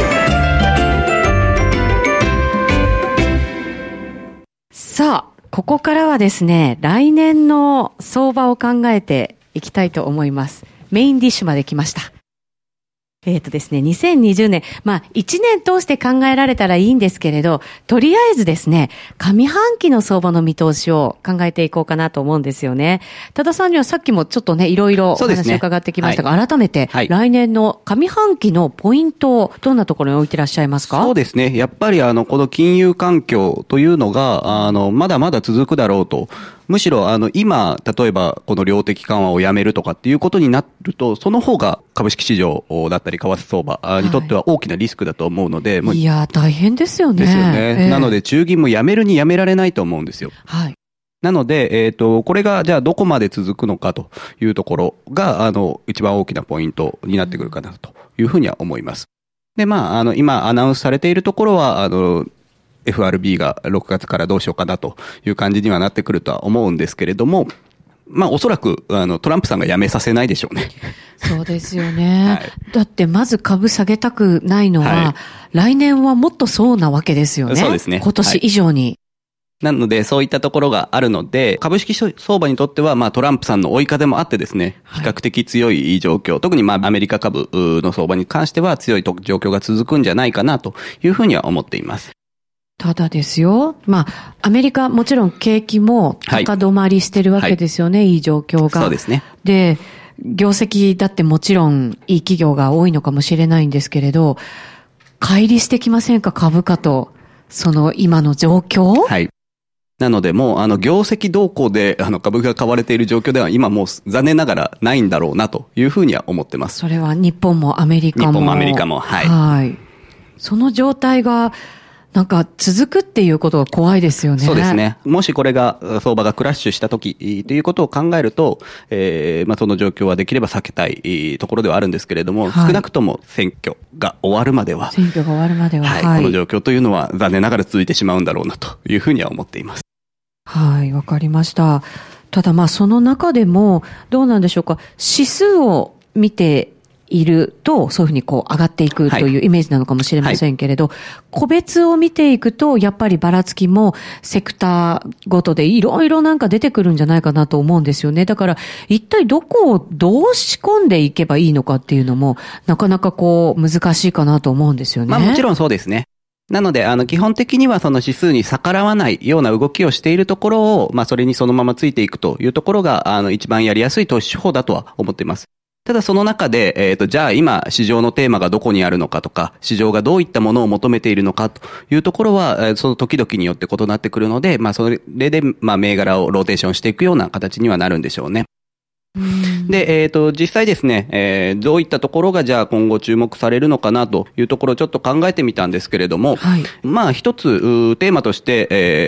D: さあ、ここからはですね、来年の相場を考えていきたいと思います。メインディッシュまで来ました。ですね、2020年、1年通して考えられたらいいんですけれど、とりあえずですね、上半期の相場の見通しを考えていこうかなと思うんですよね。多田さんにはさっきもちょっとね、いろいろお話を伺ってきましたが、改めて、来年の上半期のポイントをどんなところに置いてらっしゃいますか？
B: そうですね。やっぱりこの金融環境というのが、まだまだ続くだろうと。むしろ今、例えばこの量的緩和をやめるとかっていうことになると、その方が株式市場だったり為替相場にとっては大きなリスクだと思うので、
D: いや、大変ですよね。
B: ですよね。なので中銀もやめるにやめられないと思うんですよ。
D: はい。
B: なので、これがじゃあどこまで続くのかというところが、一番大きなポイントになってくるかなというふうには思います。で、今アナウンスされているところは、FRB が6月からどうしようかなという感じにはなってくるとは思うんですけれども、おそらく、トランプさんが辞めさせないでしょうね。
D: そうですよね。
B: はい、
D: だってまず株下げたくないのは、来年はもっとそうなわけですよね。
B: そうですね。
D: 今年以上に。
B: なので、そういったところがあるので、株式相場にとっては、トランプさんの追い風もあってですね、比較的強い状況、特にアメリカ株の相場に関しては強い状況が続くんじゃないかなというふうには思っています。
D: ただですよ。アメリカもちろん景気も高止まりしてるわけですよね、いい状況が。
B: そうですね。
D: で、業績だってもちろんいい企業が多いのかもしれないんですけれど、乖離してきませんか、株価と、その今の状況？
B: はい。なのでもう業績動向で株が買われている状況では今もう残念ながらないんだろうなというふうには思ってます。
D: それは日本もアメリカも。
B: 日本もアメリカも、はい。
D: はい。その状態がなんか続くっていうことが怖いですよね。
B: そうですね。もしこれが相場がクラッシュした時ということを考えると、その状況はできれば避けたいところではあるんですけれども、少なくとも選挙が終わるまでは、
D: この
B: 状況というのは残念ながら続いてしまうんだろうなというふうには思っています。
D: はい、わかりました。ただその中でもどうなんでしょうか。指数を見ているとそういうふうに上がっていくというイメージなのかもしれませんけれど、個別を見ていくとやっぱりばらつきもセクターごとでいろいろなんか出てくるんじゃないかなと思うんですよね。だから一体どこをどう仕込んでいけばいいのかっていうのもなかなか難しいかなと思うんですよね。
B: もちろんそうですね。なので、基本的にはその指数に逆らわないような動きをしているところを、それにそのままついていくというところが、一番やりやすい投資手法だとは思っています。ただその中で、じゃあ今市場のテーマがどこにあるのかとか、市場がどういったものを求めているのかというところは、その時々によって異なってくるので、それで、銘柄をローテーションしていくような形にはなるんでしょうね。で、実際ですね、どういったところがじゃあ今後注目されるのかなというところをちょっと考えてみたんですけれども、一つテーマとして、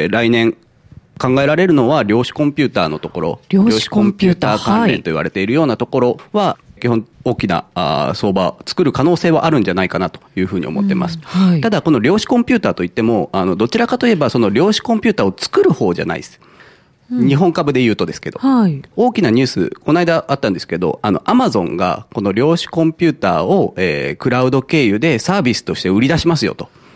B: 来年考えられるのは量子コンピューターのところ、
D: 量子コンピューター
B: 関連と言われているようなところは、基本大きな相場を作る可能性はあるんじゃないかなというふうに思ってます。ただこの量子コンピューターといっても、どちらかといえばその量子コンピューターを作る方じゃないです。日本株で言うとですけど、大きなニュース、この間あったんですけど、アマゾンがこの量子コンピューターを、クラウド経由でサービスとして売り出しますよと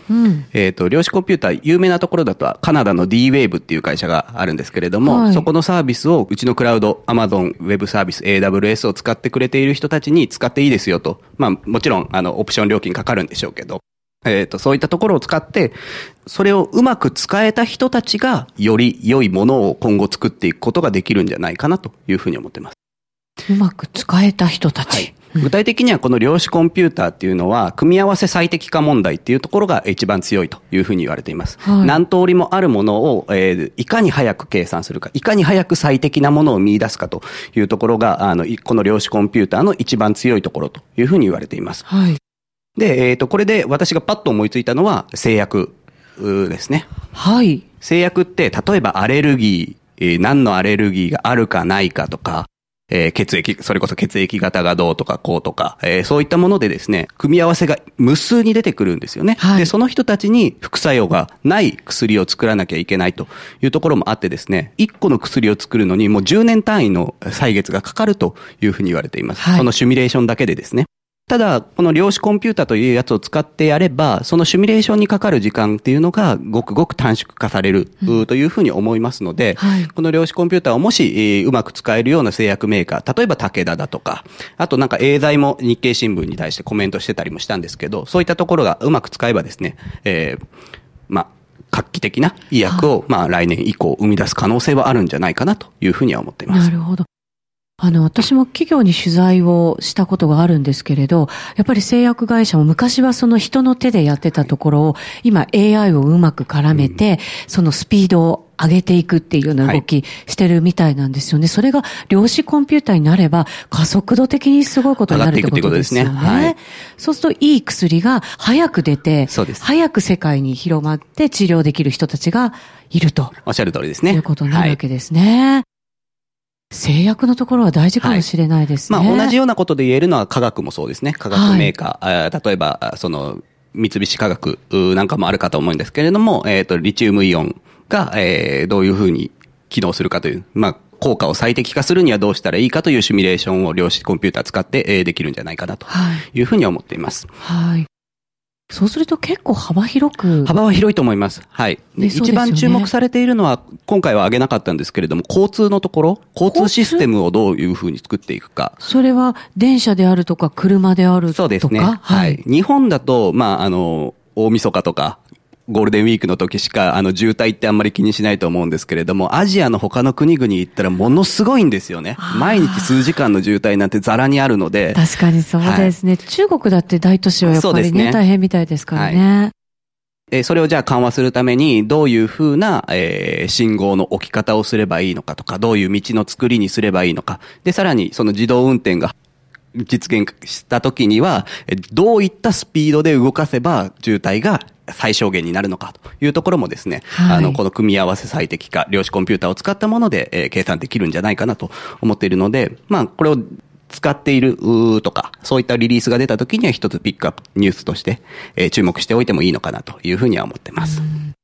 B: 量子コンピューター、有名なところだとカナダの D-Wave っていう会社があるんですけれども、そこのサービスをうちのクラウド、Amazon Web サービス、AWS を使ってくれている人たちに使っていいですよと。もちろん、オプション料金かかるんでしょうけど、そういったところを使って、それをうまく使えた人たちが、より良いものを今後作っていくことができるんじゃないかなというふうに思っています。
D: うまく使えた人たち。
B: はい。具体的にはこの量子コンピューターっていうのは、組み合わせ最適化問題っていうところが一番強いというふうに言われています。何通りもあるものを、いかに早く計算するか、いかに早く最適なものを見出すかというところが、この量子コンピューターの一番強いところというふうに言われています。はい。で、これで私がパッと思いついたのは製薬ですね。はい。製薬って、例えばアレルギー、何のアレルギーがあるかないかとか、血液、それこそ血液型がどうとかこうとか、そういったものでですね、組み合わせが無数に出てくるんですよね。はい、で、その人たちに副作用がない薬を作らなきゃいけないというところもあってですね、1個の薬を作るのにもう10年単位の歳月がかかるというふうに言われています。はい、そのシミュレーションだけでですね。ただ、この量子コンピュータというやつを使ってやれば、そのシミュレーションにかかる時間っていうのがごくごく短縮化されるというふうに思いますので、はい、この量子コンピュータをもし、うまく使えるような製薬メーカー、例えば武田だとか、あとなんかエーザイも日経新聞に対してコメントしてたりもしたんですけど、そういったところがうまく使えばですね、画期的な医薬を、来年以降生み出す可能性はあるんじゃないかなというふうには思っています。
D: なるほど。私も企業に取材をしたことがあるんですけれど、やっぱり製薬会社も昔はその人の手でやってたところを、今 AI をうまく絡めて、そのスピードを上げていくっていうような動きしてるみたいなんですよね。それが量子コンピューターになれば加速度的にすごいことになるってことですよね。はい、そうするといい薬が早く出て、早く世界に広まって治療できる人たちがいると。
B: おっしゃる通りですね。
D: ということになるわけですね。製薬のところは大事かもしれないですね。
B: 同じようなことで言えるのは化学もそうですね。化学メーカー。例えば、三菱化学なんかもあるかと思うんですけれども、リチウムイオンが、どういうふうに機能するかという、効果を最適化するにはどうしたらいいかというシミュレーションを量子コンピューター使って、できるんじゃないかなというふうに思っています。はい。
D: そうすると結構幅は広
B: いと思います。はい。一番注目されているのは、今回は挙げなかったんですけれども、交通のところ、交通システムをどういうふうに作っていくか。
D: それは電車であるとか車であるとか。
B: そうですね。はい。日本だと、大晦日とか、ゴールデンウィークの時しか、渋滞ってあんまり気にしないと思うんですけれども、アジアの他の国々行ったらものすごいんですよね。毎日数時間の渋滞なんてザラにあるので。
D: 確かにそうですね。はい、中国だって大都市はやっぱりね、大変みたいですからね。
B: はい、それをじゃあ緩和するために、どういうふうな、信号の置き方をすればいいのかとか、どういう道の作りにすればいいのか。で、さらにその自動運転が実現した時には、どういったスピードで動かせば渋滞が最小限になるのかというところもですね、はい、この組み合わせ最適化、量子コンピューターを使ったもので、計算できるんじゃないかなと思っているので、これを使っているとか、そういったリリースが出た時には一つピックアップニュースとして、注目しておいてもいいのかなというふうには思っています。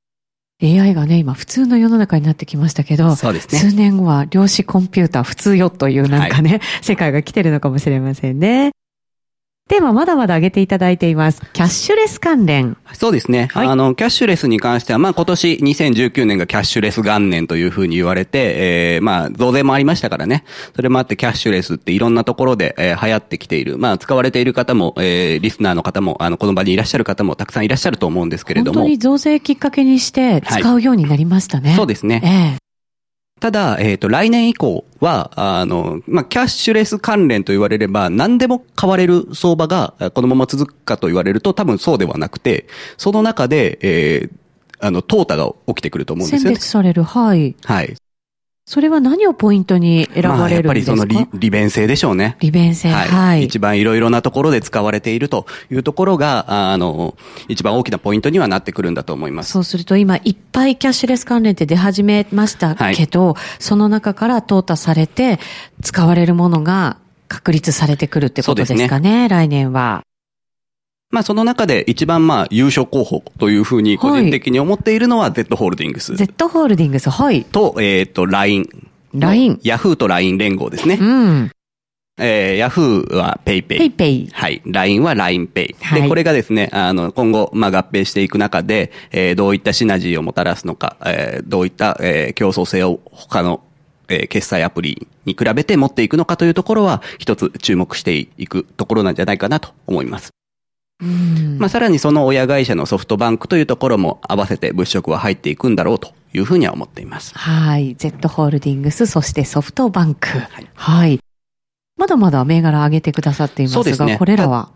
D: AI がね、今普通の世の中になってきましたけど、そうですね、数年後は量子コンピューター普通よというなんかね、はい、世界が来てるのかもしれませんね。テーマまだまだ挙げていただいています。キャッシュレス関連。
B: そうですね。はい、キャッシュレスに関しては、今年2019年がキャッシュレス元年というふうに言われて、増税もありましたからね。それもあってキャッシュレスっていろんなところで、流行ってきている。使われている方も、リスナーの方も、この場にいらっしゃる方もたくさんいらっしゃると思うんですけれども。
D: 本当に増税きっかけにして使うようになりましたね。
B: はい、そうですね。ただ、来年以降は、キャッシュレス関連と言われれば、何でも買われる相場が、このまま続くかと言われると、多分そうではなくて、その中で、淘汰が起きてくると思うんですよね。
D: 選別される、はい。はい。それは何をポイントに選ばれるんですか？
B: やっぱりその利便性でしょうね。
D: 利便性。はい。
B: 一番いろいろなところで使われているというところが、一番大きなポイントにはなってくるんだと思います。
D: そうすると今いっぱいキャッシュレス関連って出始めましたけど、はい、その中から淘汰されて使われるものが確立されてくるってことですかね、来年は。
B: その中で一番優勝候補というふうに個人的に思っているのは Z ホールディングス。
D: Z ホールディングス、はい。
B: と、LINE。ヤフーと LINE 連合ですね。うん。 ヤフーはペイペイ。
D: ペイペイ。
B: はい。LINE は LINEPay。
D: はい。
B: で、これがですね、今後、合併していく中で、どういったシナジーをもたらすのか、どういった、競争性を他の、決済アプリに比べて持っていくのかというところは、一つ注目していくところなんじゃないかなと思います。さらにその親会社のソフトバンクというところも合わせて物色は入っていくんだろうというふうには思っています。
D: はい。Z ホールディングス、そしてソフトバンク。はい。まだまだ銘柄上げてくださっていますが、そうですね、これらは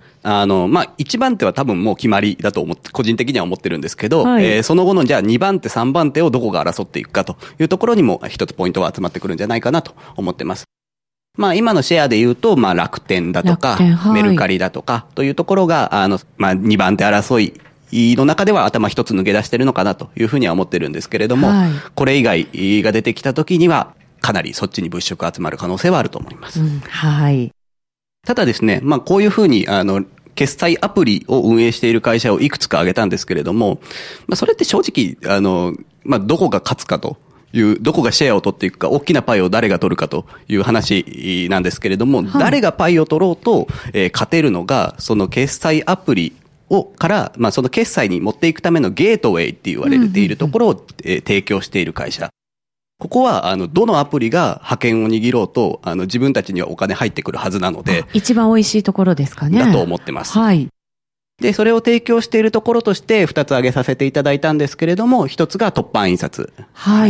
B: 1番手は多分もう決まりだと個人的には思ってるんですけど、はい、その後のじゃあ2番手、3番手をどこが争っていくかというところにも一つポイントは集まってくるんじゃないかなと思ってます。今のシェアで言うと、楽天だとか、はい、メルカリだとかというところが、2番手争いの中では頭一つ抜け出してるのかなというふうには思ってるんですけれども、はい、これ以外が出てきた時には、かなりそっちに物色集まる可能性はあると思います。
D: はい。
B: ただですね、こういうふうに、決済アプリを運営している会社をいくつか挙げたんですけれども、それって正直、どこが勝つかという、どこがシェアを取っていくか、大きなパイを誰が取るかという話なんですけれども、はい、誰がパイを取ろうと、勝てるのが、その決済アプリから、その決済に持っていくためのゲートウェイって言われているところを、提供している会社。ここは、どのアプリが覇権を握ろうと、自分たちにはお金入ってくるはずなので。
D: 一番美味しいところですかね。
B: だと思ってます。
D: はい。
B: で、それを提供しているところとして、2つ挙げさせていただいたんですけれども、1つが突版印刷。
D: はい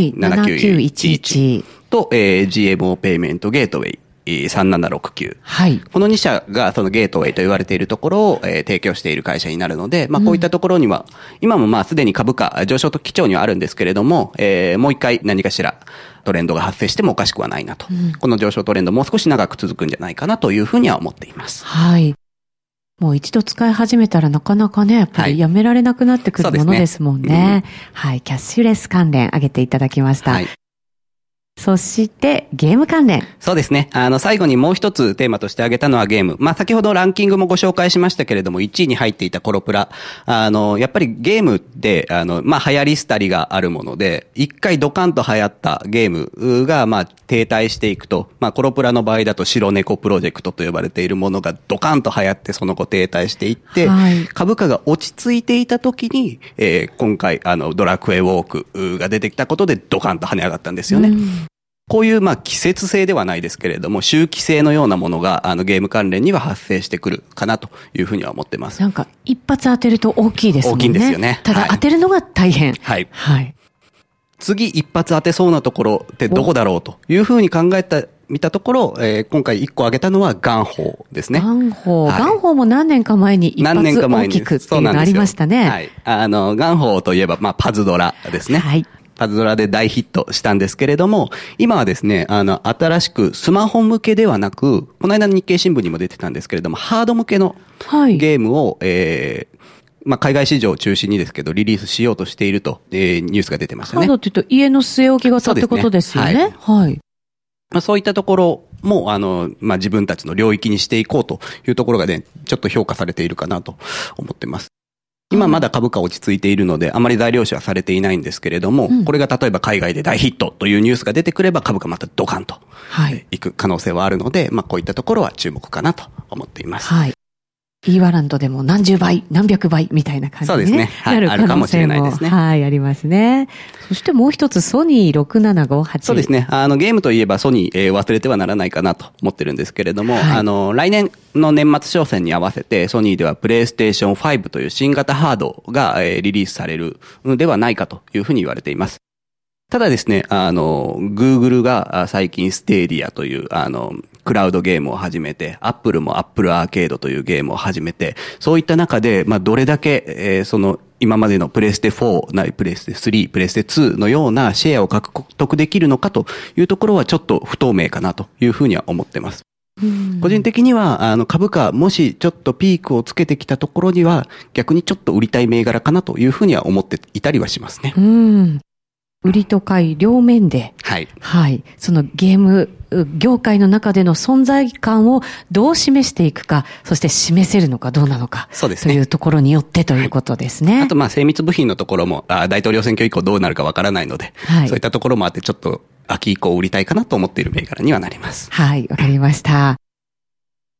D: 。7911。
B: と、GMO ペイメントゲートウェイ。3769。
D: はい。
B: この2社がそのゲートウェイと言われているところを、提供している会社になるので、こういったところには、今もすでに株価上昇基調にはあるんですけれども、もう一回何かしらトレンドが発生してもおかしくはないなと。この上昇トレンドもう少し長く続くんじゃないかなというふうには思っています。
D: はい。もう一度使い始めたらなかなかね、やっぱりやめられなくなってくるものですもんね。はい。キャッシュレス関連挙げていただきました。はい。そして、ゲーム関連。
B: そうですね。最後にもう一つテーマとして挙げたのはゲーム。先ほどランキングもご紹介しましたけれども、1位に入っていたコロプラ。やっぱりゲームって、流行り廃りがあるもので、一回ドカンと流行ったゲームが、停滞していくと、コロプラの場合だと白猫プロジェクトと呼ばれているものがドカンと流行ってその後停滞していって、はい、株価が落ち着いていた時に、今回、ドラクエウォークが出てきたことでドカンと跳ね上がったんですよね。こういう季節性ではないですけれども、周期性のようなものがゲーム関連には発生してくるかなというふうには思ってます。
D: なんか一発当てると大きいですもんね。
B: 大きいんですよね。
D: ただ当てるのが大変。
B: はい。はい。次一発当てそうなところってどこだろうというふうに考えた見たところ、今回1個挙げたのは元宝ですね。
D: 元宝。元宝も何年か前に一発大きくっていうのありましたね。
B: はい。元宝といえば、パズドラですね。はい。パズドラで大ヒットしたんですけれども、今はですね、新しくスマホ向けではなく、この間の日経新聞にも出てたんですけれども、ハード向けのゲームを、海外市場を中心にですけど、リリースしようとしていると、ニュースが出てましたね。
D: ハードって言うと家の据え置き型ってことですよね。はい。
B: そういったところも、自分たちの領域にしていこうというところがね、ちょっと評価されているかなと思ってます。今まだ株価落ち着いているので、あまり材料視はされていないんですけれども、これが例えば海外で大ヒットというニュースが出てくれば株価またドカンといく可能性はあるので、こういったところは注目かなと思っています。
D: はい。E ワランドでも何十倍、何百倍みたいな感じで、
B: そうですね。はい。あるかもしれないですね。
D: はい、ありますね。そしてもう一つ、ソニー6758。
B: そうですね。ゲームといえばソニー、忘れてはならないかなと思ってるんですけれども、はい、来年の年末商戦に合わせて、ソニーではプレイステーション5という新型ハードが、リリースされるのではないかというふうに言われています。ただですね、Google が最近ステーディアという、クラウドゲームを始めて、Apple も Apple アーケードというゲームを始めて、そういった中で、どれだけ、今までのプレステ4、プレステ3、プレステ2のようなシェアを獲得できるのかというところはちょっと不透明かなというふうには思ってます。個人的には、株価、もしちょっとピークをつけてきたところには、逆にちょっと売りたい銘柄かなというふうには思っていたりはしますね。
D: 売りと買い両面で、はい。はい。そのゲーム業界の中での存在感をどう示していくか、そして示せるのかどうなのか。そうですね。というところによってということですね。
B: はい、あと精密部品のところも、大統領選挙以降どうなるかわからないので、はい、そういったところもあってちょっと秋以降売りたいかなと思っている銘柄にはなります。
D: はい、わかりました。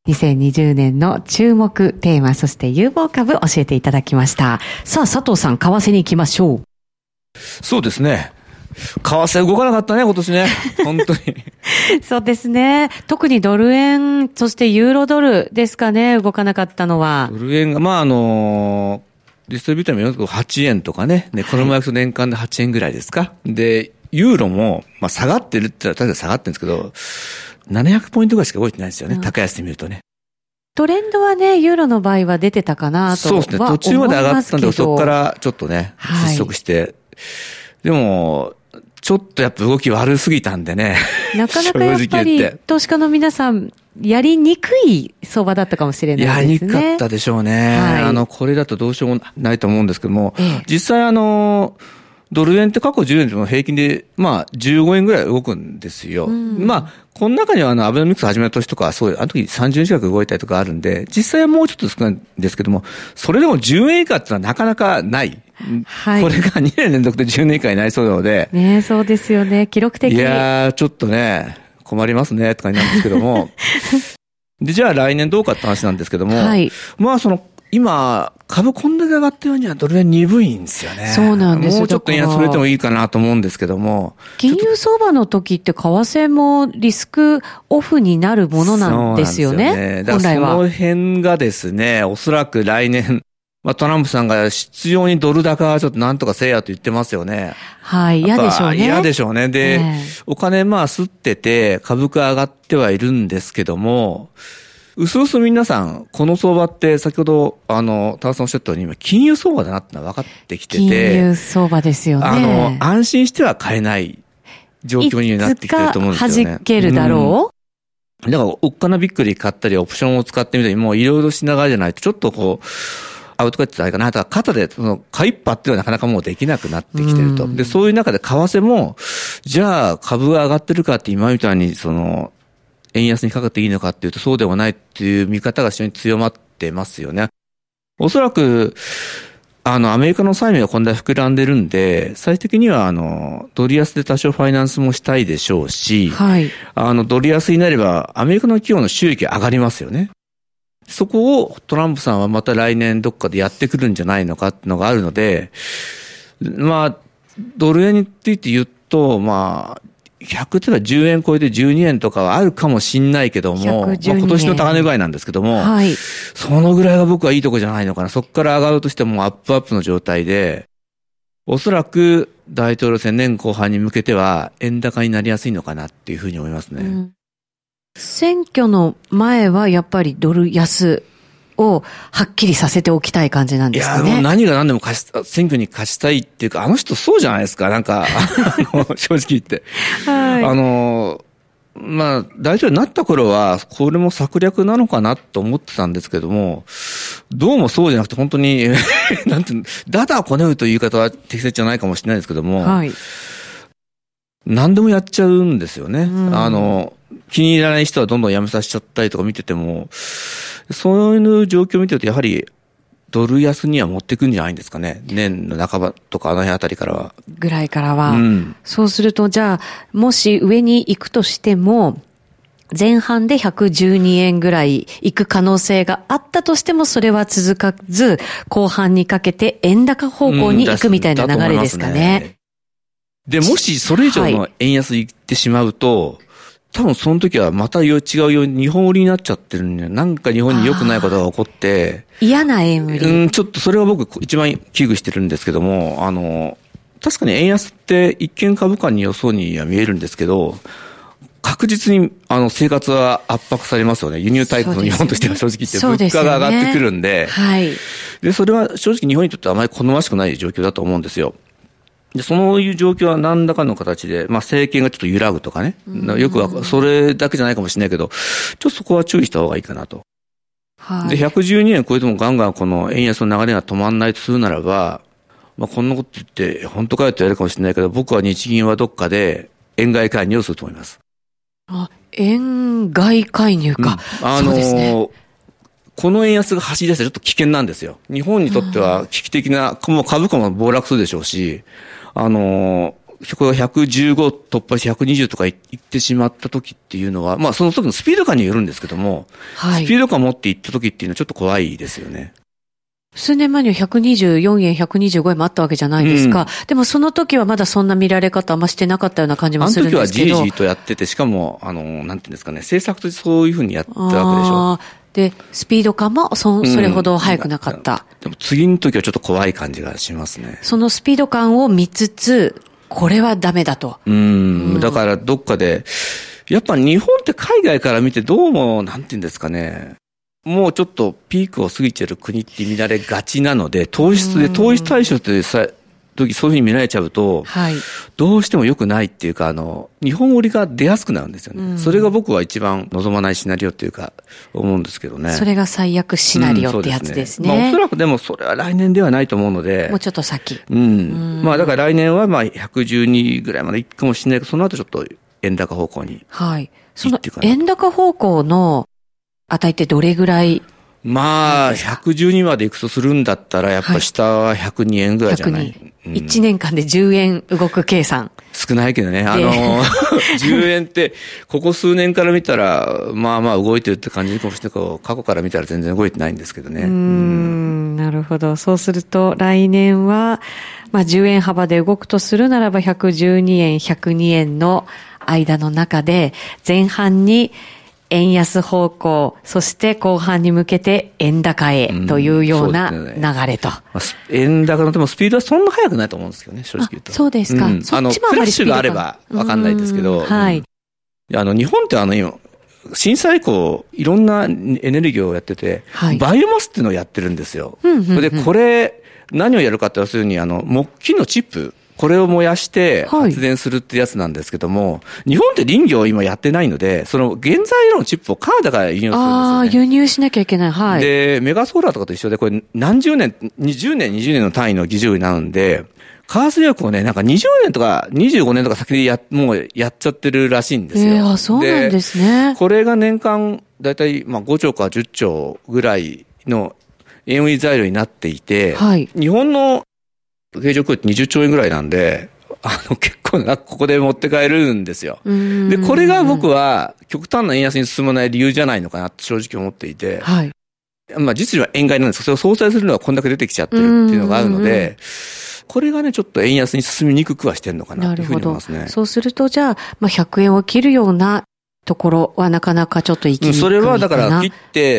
D: 2020年の注目テーマ、そして有望株教えていただきました。さあ、佐藤さん、為替に行きましょう。
C: そうですね。為替動かなかったね、今年ね。本当に。
D: そうですね。特にドル円、そしてユーロドルですかね、動かなかったのは。
C: ドル円が、ディストリビューターも8円とかね。この前行くと年間で8円ぐらいですか。で、ユーロも、下がってるって言ったら確かに下がってるんですけど、700ポイントぐらいしか動いてないですよね。高安で見るとね。
D: トレンドはね、ユーロの場合は出てたかなとは思いますけど。
C: そうですね。途中まで上がったんで、そこからちょっとね、失速して。でも、ちょっとやっぱ動き悪すぎたんでね。
D: なかなかやっぱり投資家の皆さん、やりにくい相場だったかもしれないですね。
C: やりにくかったでしょうね。これだとどうしようもないと思うんですけども、実際ドル円って過去10年でも平均で、15円ぐらい動くんですよ。この中にはアベノミクス始めた年とか、そういう、あの時30円近く動いたりとかあるんで、実際はもうちょっと少ないんですけども、それでも10円以下ってのはなかなかない。これが2年連続で10年以下になりそうなので。
D: ね、そうですよね。記録的に。
C: いやー、ちょっとね、困りますね、って感じなんですけども。で、じゃあ来年どうかって話なんですけども、今、株こんだけ上がったようにはドル円鈍いんですよね。
D: そうなんですよ。
C: もうちょっとそれでもいいかなと思うんですけども。
D: 金融相場の時って為替もリスクオフになるものなんですよね。
C: そうなんですよね。だからその辺がですね、おそらく来年、トランプさんが必要にドル高はちょっとなんとかせえやと言ってますよね。
D: はい、嫌でしょうね。
C: 嫌でしょうね。で、お金吸ってて株価上がってはいるんですけども、うすうす皆さん、この相場って先ほど、田中さんおっしゃったように今、金融相場だなってのは分かってきてて。
D: 金融相場ですよね。
C: 安心しては買えない状況になってきてると思うんですよね。
D: 弾けるだろ
C: う、だから、おっかなびっくり買ったり、オプションを使ってみたり、もういろいろしながらじゃないと、ちょっとアウトカットってあれかな。だから肩で、買いっぱっていうのはなかなかもうできなくなってきてると。で、そういう中で為替も、じゃあ株が上がってるかって今みたいに、円安にかかっていいのかっていうとそうではないっていう見方が非常に強まってますよね。おそらく、アメリカの債務が今度は膨らんでるんで、最終的には、ドル安で多少ファイナンスもしたいでしょうし、ドル安になれば、アメリカの企業の収益上がりますよね。そこをトランプさんはまた来年どっかでやってくるんじゃないのかっていうのがあるので、ドル円について言うと、100というか10円超えて12円とかはあるかもしんないけども、今年の高値ぐらいなんですけども、そのぐらいが僕はいいとこじゃないのかな。そこから上がるとしてもアップの状態で、おそらく大統領選年後半に向けては円高になりやすいのかなっていうふうに思いますね。
D: 選挙の前はやっぱりドル安をはっきりさせておきたい感じなんですかね。
C: いや、もう何が何でも選挙に勝ちたいっていうか、あの人そうじゃないですか。正直言って。大統領になった頃は、これも策略なのかなと思ってたんですけども、どうもそうじゃなくて本当に、だだこねるという言い方は適切じゃないかもしれないですけども、何でもやっちゃうんですよね。気に入らない人はどんどんやめさせちゃったりとか見てても、そういう状況を見てるとやはりドル安には持ってくんじゃないんですかね。年の半ばとかあの辺あたりからは。
D: ぐらいからは。そうするとじゃあ、もし上に行くとしても、前半で112円ぐらい行く可能性があったとしても、それは続かず、後半にかけて円高方向に行くみたいな流れですかね。
C: で、もしそれ以上の円安行ってしまうと、多分その時はまた違うように日本売りになっちゃってるんで、なんか日本に良くないことが起こって。
D: 嫌な円売り。
C: ちょっとそれは僕一番危惧してるんですけども、確かに円安って一見株価に予想には見えるんですけど、確実に生活は圧迫されますよね。輸入大国の日本としては正直言って物価が上がってくるんで。で、それは正直日本にとってはあまり好ましくない状況だと思うんですよ。で、そういう状況は何らかの形で、政権がちょっと揺らぐとかね。よくは、それだけじゃないかもしれないけど、ちょっとそこは注意した方がいいかなと。で、112円超えてもガンガンこの円安の流れが止まんないとするならば、こんなこと言って、本当かよって言われるかもしれないけど、僕は日銀はどっかで円買い介入をすると思います。
D: 円買い介入か。そうですね。
C: この円安が走り出したらちょっと危険なんですよ。日本にとっては危機的な、もう株価も暴落するでしょうし、 これが115突破して120とかいってしまった時っていうのは、まあその時のスピード感によるんですけども、はい、スピード感持っていった時っていうのはちょっと怖いですよね。
D: 数年前には124円、125円もあったわけじゃないですか。でもその時はまだそんな見られ方あんましてなかったような感じもするんですけど。
C: あの時はじーじーとやってて、しかも、なんていうんですかね、政策としてそういうふうにやったわけでしょ。
D: で、スピード感もそれほど速くなかった。
C: でも次の時はちょっと怖い感じがしますね。
D: そのスピード感を見つつ、これはダメだと。
C: だからどっかで、やっぱ日本って海外から見てどうも、なんていうんですかね、もうちょっとピークを過ぎてる国って見られがちなので、糖質対象って時そういうふうに見られちゃうと、はい、どうしても良くないっていうか、日本売りが出やすくなるんですよね。それが僕は一番望まないシナリオっていうか、思うんですけどね。
D: それが最悪シナリオってやつですね。
C: まあおそらくでもそれは来年ではないと思うので。
D: もうちょっと先。
C: まあだから来年はまあ112ぐらいまでいくかもしれないけど、その後ちょっと円高方向に。
D: はい。その円高方向の値ってどれぐらい？
C: まあ、112まで行くとするんだったら、やっぱ下は102円ぐらいじゃない、
D: 1年間で10円動く計算。
C: 少ないけどね。10円って、ここ数年から見たら、まあまあ動いてるって感じかもしれないけど、過去から見たら全然動いてないんですけどね。
D: なるほど。そうすると、来年は、まあ10円幅で動くとするならば、112円、102円の間の中で、前半に、円安方向、そして後半に向けて円高へというような流れと。
C: 円高のでもスピードはそんな速くないと思うんですけどね、正直言うと。
D: そうですか。
C: そっちもあまりスピードがあればわかんないですけど。はい。日本って今、震災以降、いろんなエネルギーをやってて、はい、バイオマスっていうのをやってるんですよ。で、これ、何をやるかって要するに、木器のチップ、これを燃やして発電するってやつなんですけども、はい、日本って林業を今やってないので、その原材料のチップをカナダから輸入するんですよね。
D: 輸入しなきゃいけない。はい。
C: で、メガソーラーとかと一緒で、これ何十年、20年の単位の技術になるんで、為替力をね、なんか20年とか25年とか先でもうやっちゃってるらしいんですよ。
D: そうなんですね。
C: これが年間、だいたい5兆から10兆ぐらいの円売り材料になっていて、はい、日本の経常効果って20兆円ぐらいなんで、結構な、ここで持って帰るんですよ。で、これが僕は極端な円安に進まない理由じゃないのかなって正直思っていて、はい。まあ実利は円買いなんですけど、それを相殺するのはこんだけ出てきちゃってるっていうのがあるので、これがね、ちょっと円安に進みにくくはしてるのかなというふうに思いますね。なるほど。
D: そうすると、じゃあ、まあ100円を切るようなところはなかなかちょっと行きにくいかな。
C: それはだから切って、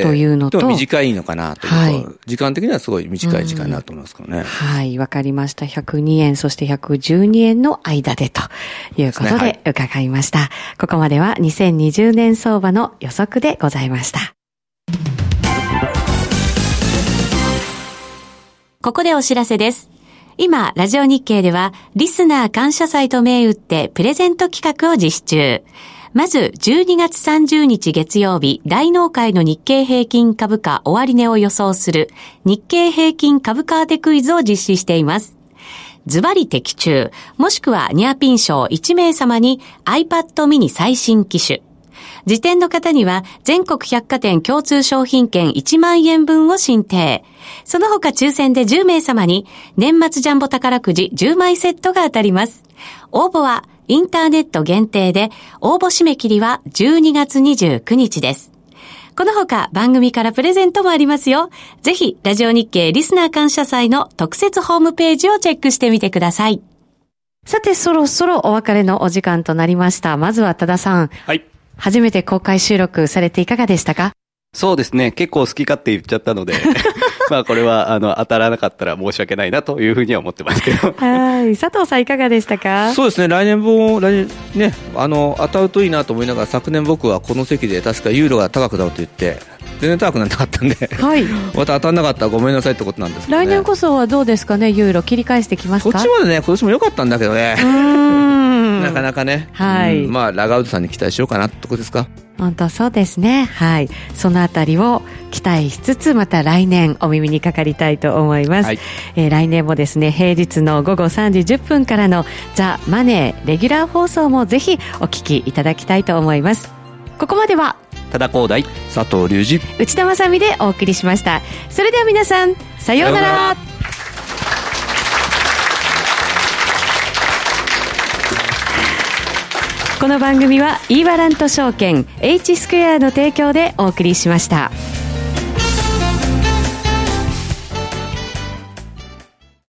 D: というのと、
C: でも短いのかなという、はい、時間的にはすごい短い時間になると思いますからね。
D: はい、わかりました。102円、そして112円の間でということで伺いました。はい、ここまでは2020年相場の予測でございました。
E: ここでお知らせです。今、ラジオ日経では、リスナー感謝祭と銘打ってプレゼント企画を実施中。まず、12月30日月曜日、大納会の日経平均株価終値を予想する日経平均株価当てクイズを実施しています。ズバリ的中、もしくはニアピン賞1名様に iPad mini 最新機種。時点の方には全国百貨店共通商品券1万円分を申請。その他抽選で10名様に年末ジャンボ宝くじ10枚セットが当たります。応募はインターネット限定で、応募締め切りは12月29日です。この他番組からプレゼントもありますよ。ぜひラジオ日経リスナー感謝祭の特設ホームページをチェックしてみてください。
D: さて、そろそろお別れのお時間となりました。まずは多田さん。はい。初めて公開収録されていかがでしたか？
B: そうですね。結構好き勝手言っちゃったので、まあこれは当たらなかったら申し訳ないなというふうには思ってますけど。
D: はい。佐藤さんいかがでしたか？
C: そうですね。来年ね、当たるといいなと思いながら、昨年僕はこの席で確かユーロが高くなると言って、全然高くならなかったんで、はい、また当たんなかったらごめんなさいってことなんですけどね。
D: 来年こそはどうですかね、ユーロ切り返してきますか？
C: こっちまでね、今年も良かったんだけどね。なかなかね、はい、まあラガウドさんに期待しようかなってとこですか。
D: 本当そうですね。はい。そのあたりを期待しつつ、また来年お耳にかかりたいと思います。はい、来年もですね、平日の午後3時10分からのザ・マネーレギュラー放送もぜひお聞きいただきたいと思います。ここまでは
B: 多田光大、
C: 佐藤隆二、
D: 内田まさみでお送りしました。それでは皆さん、さようなら。 この番組はイーワラント証券 H スクエアの提供でお送りしました。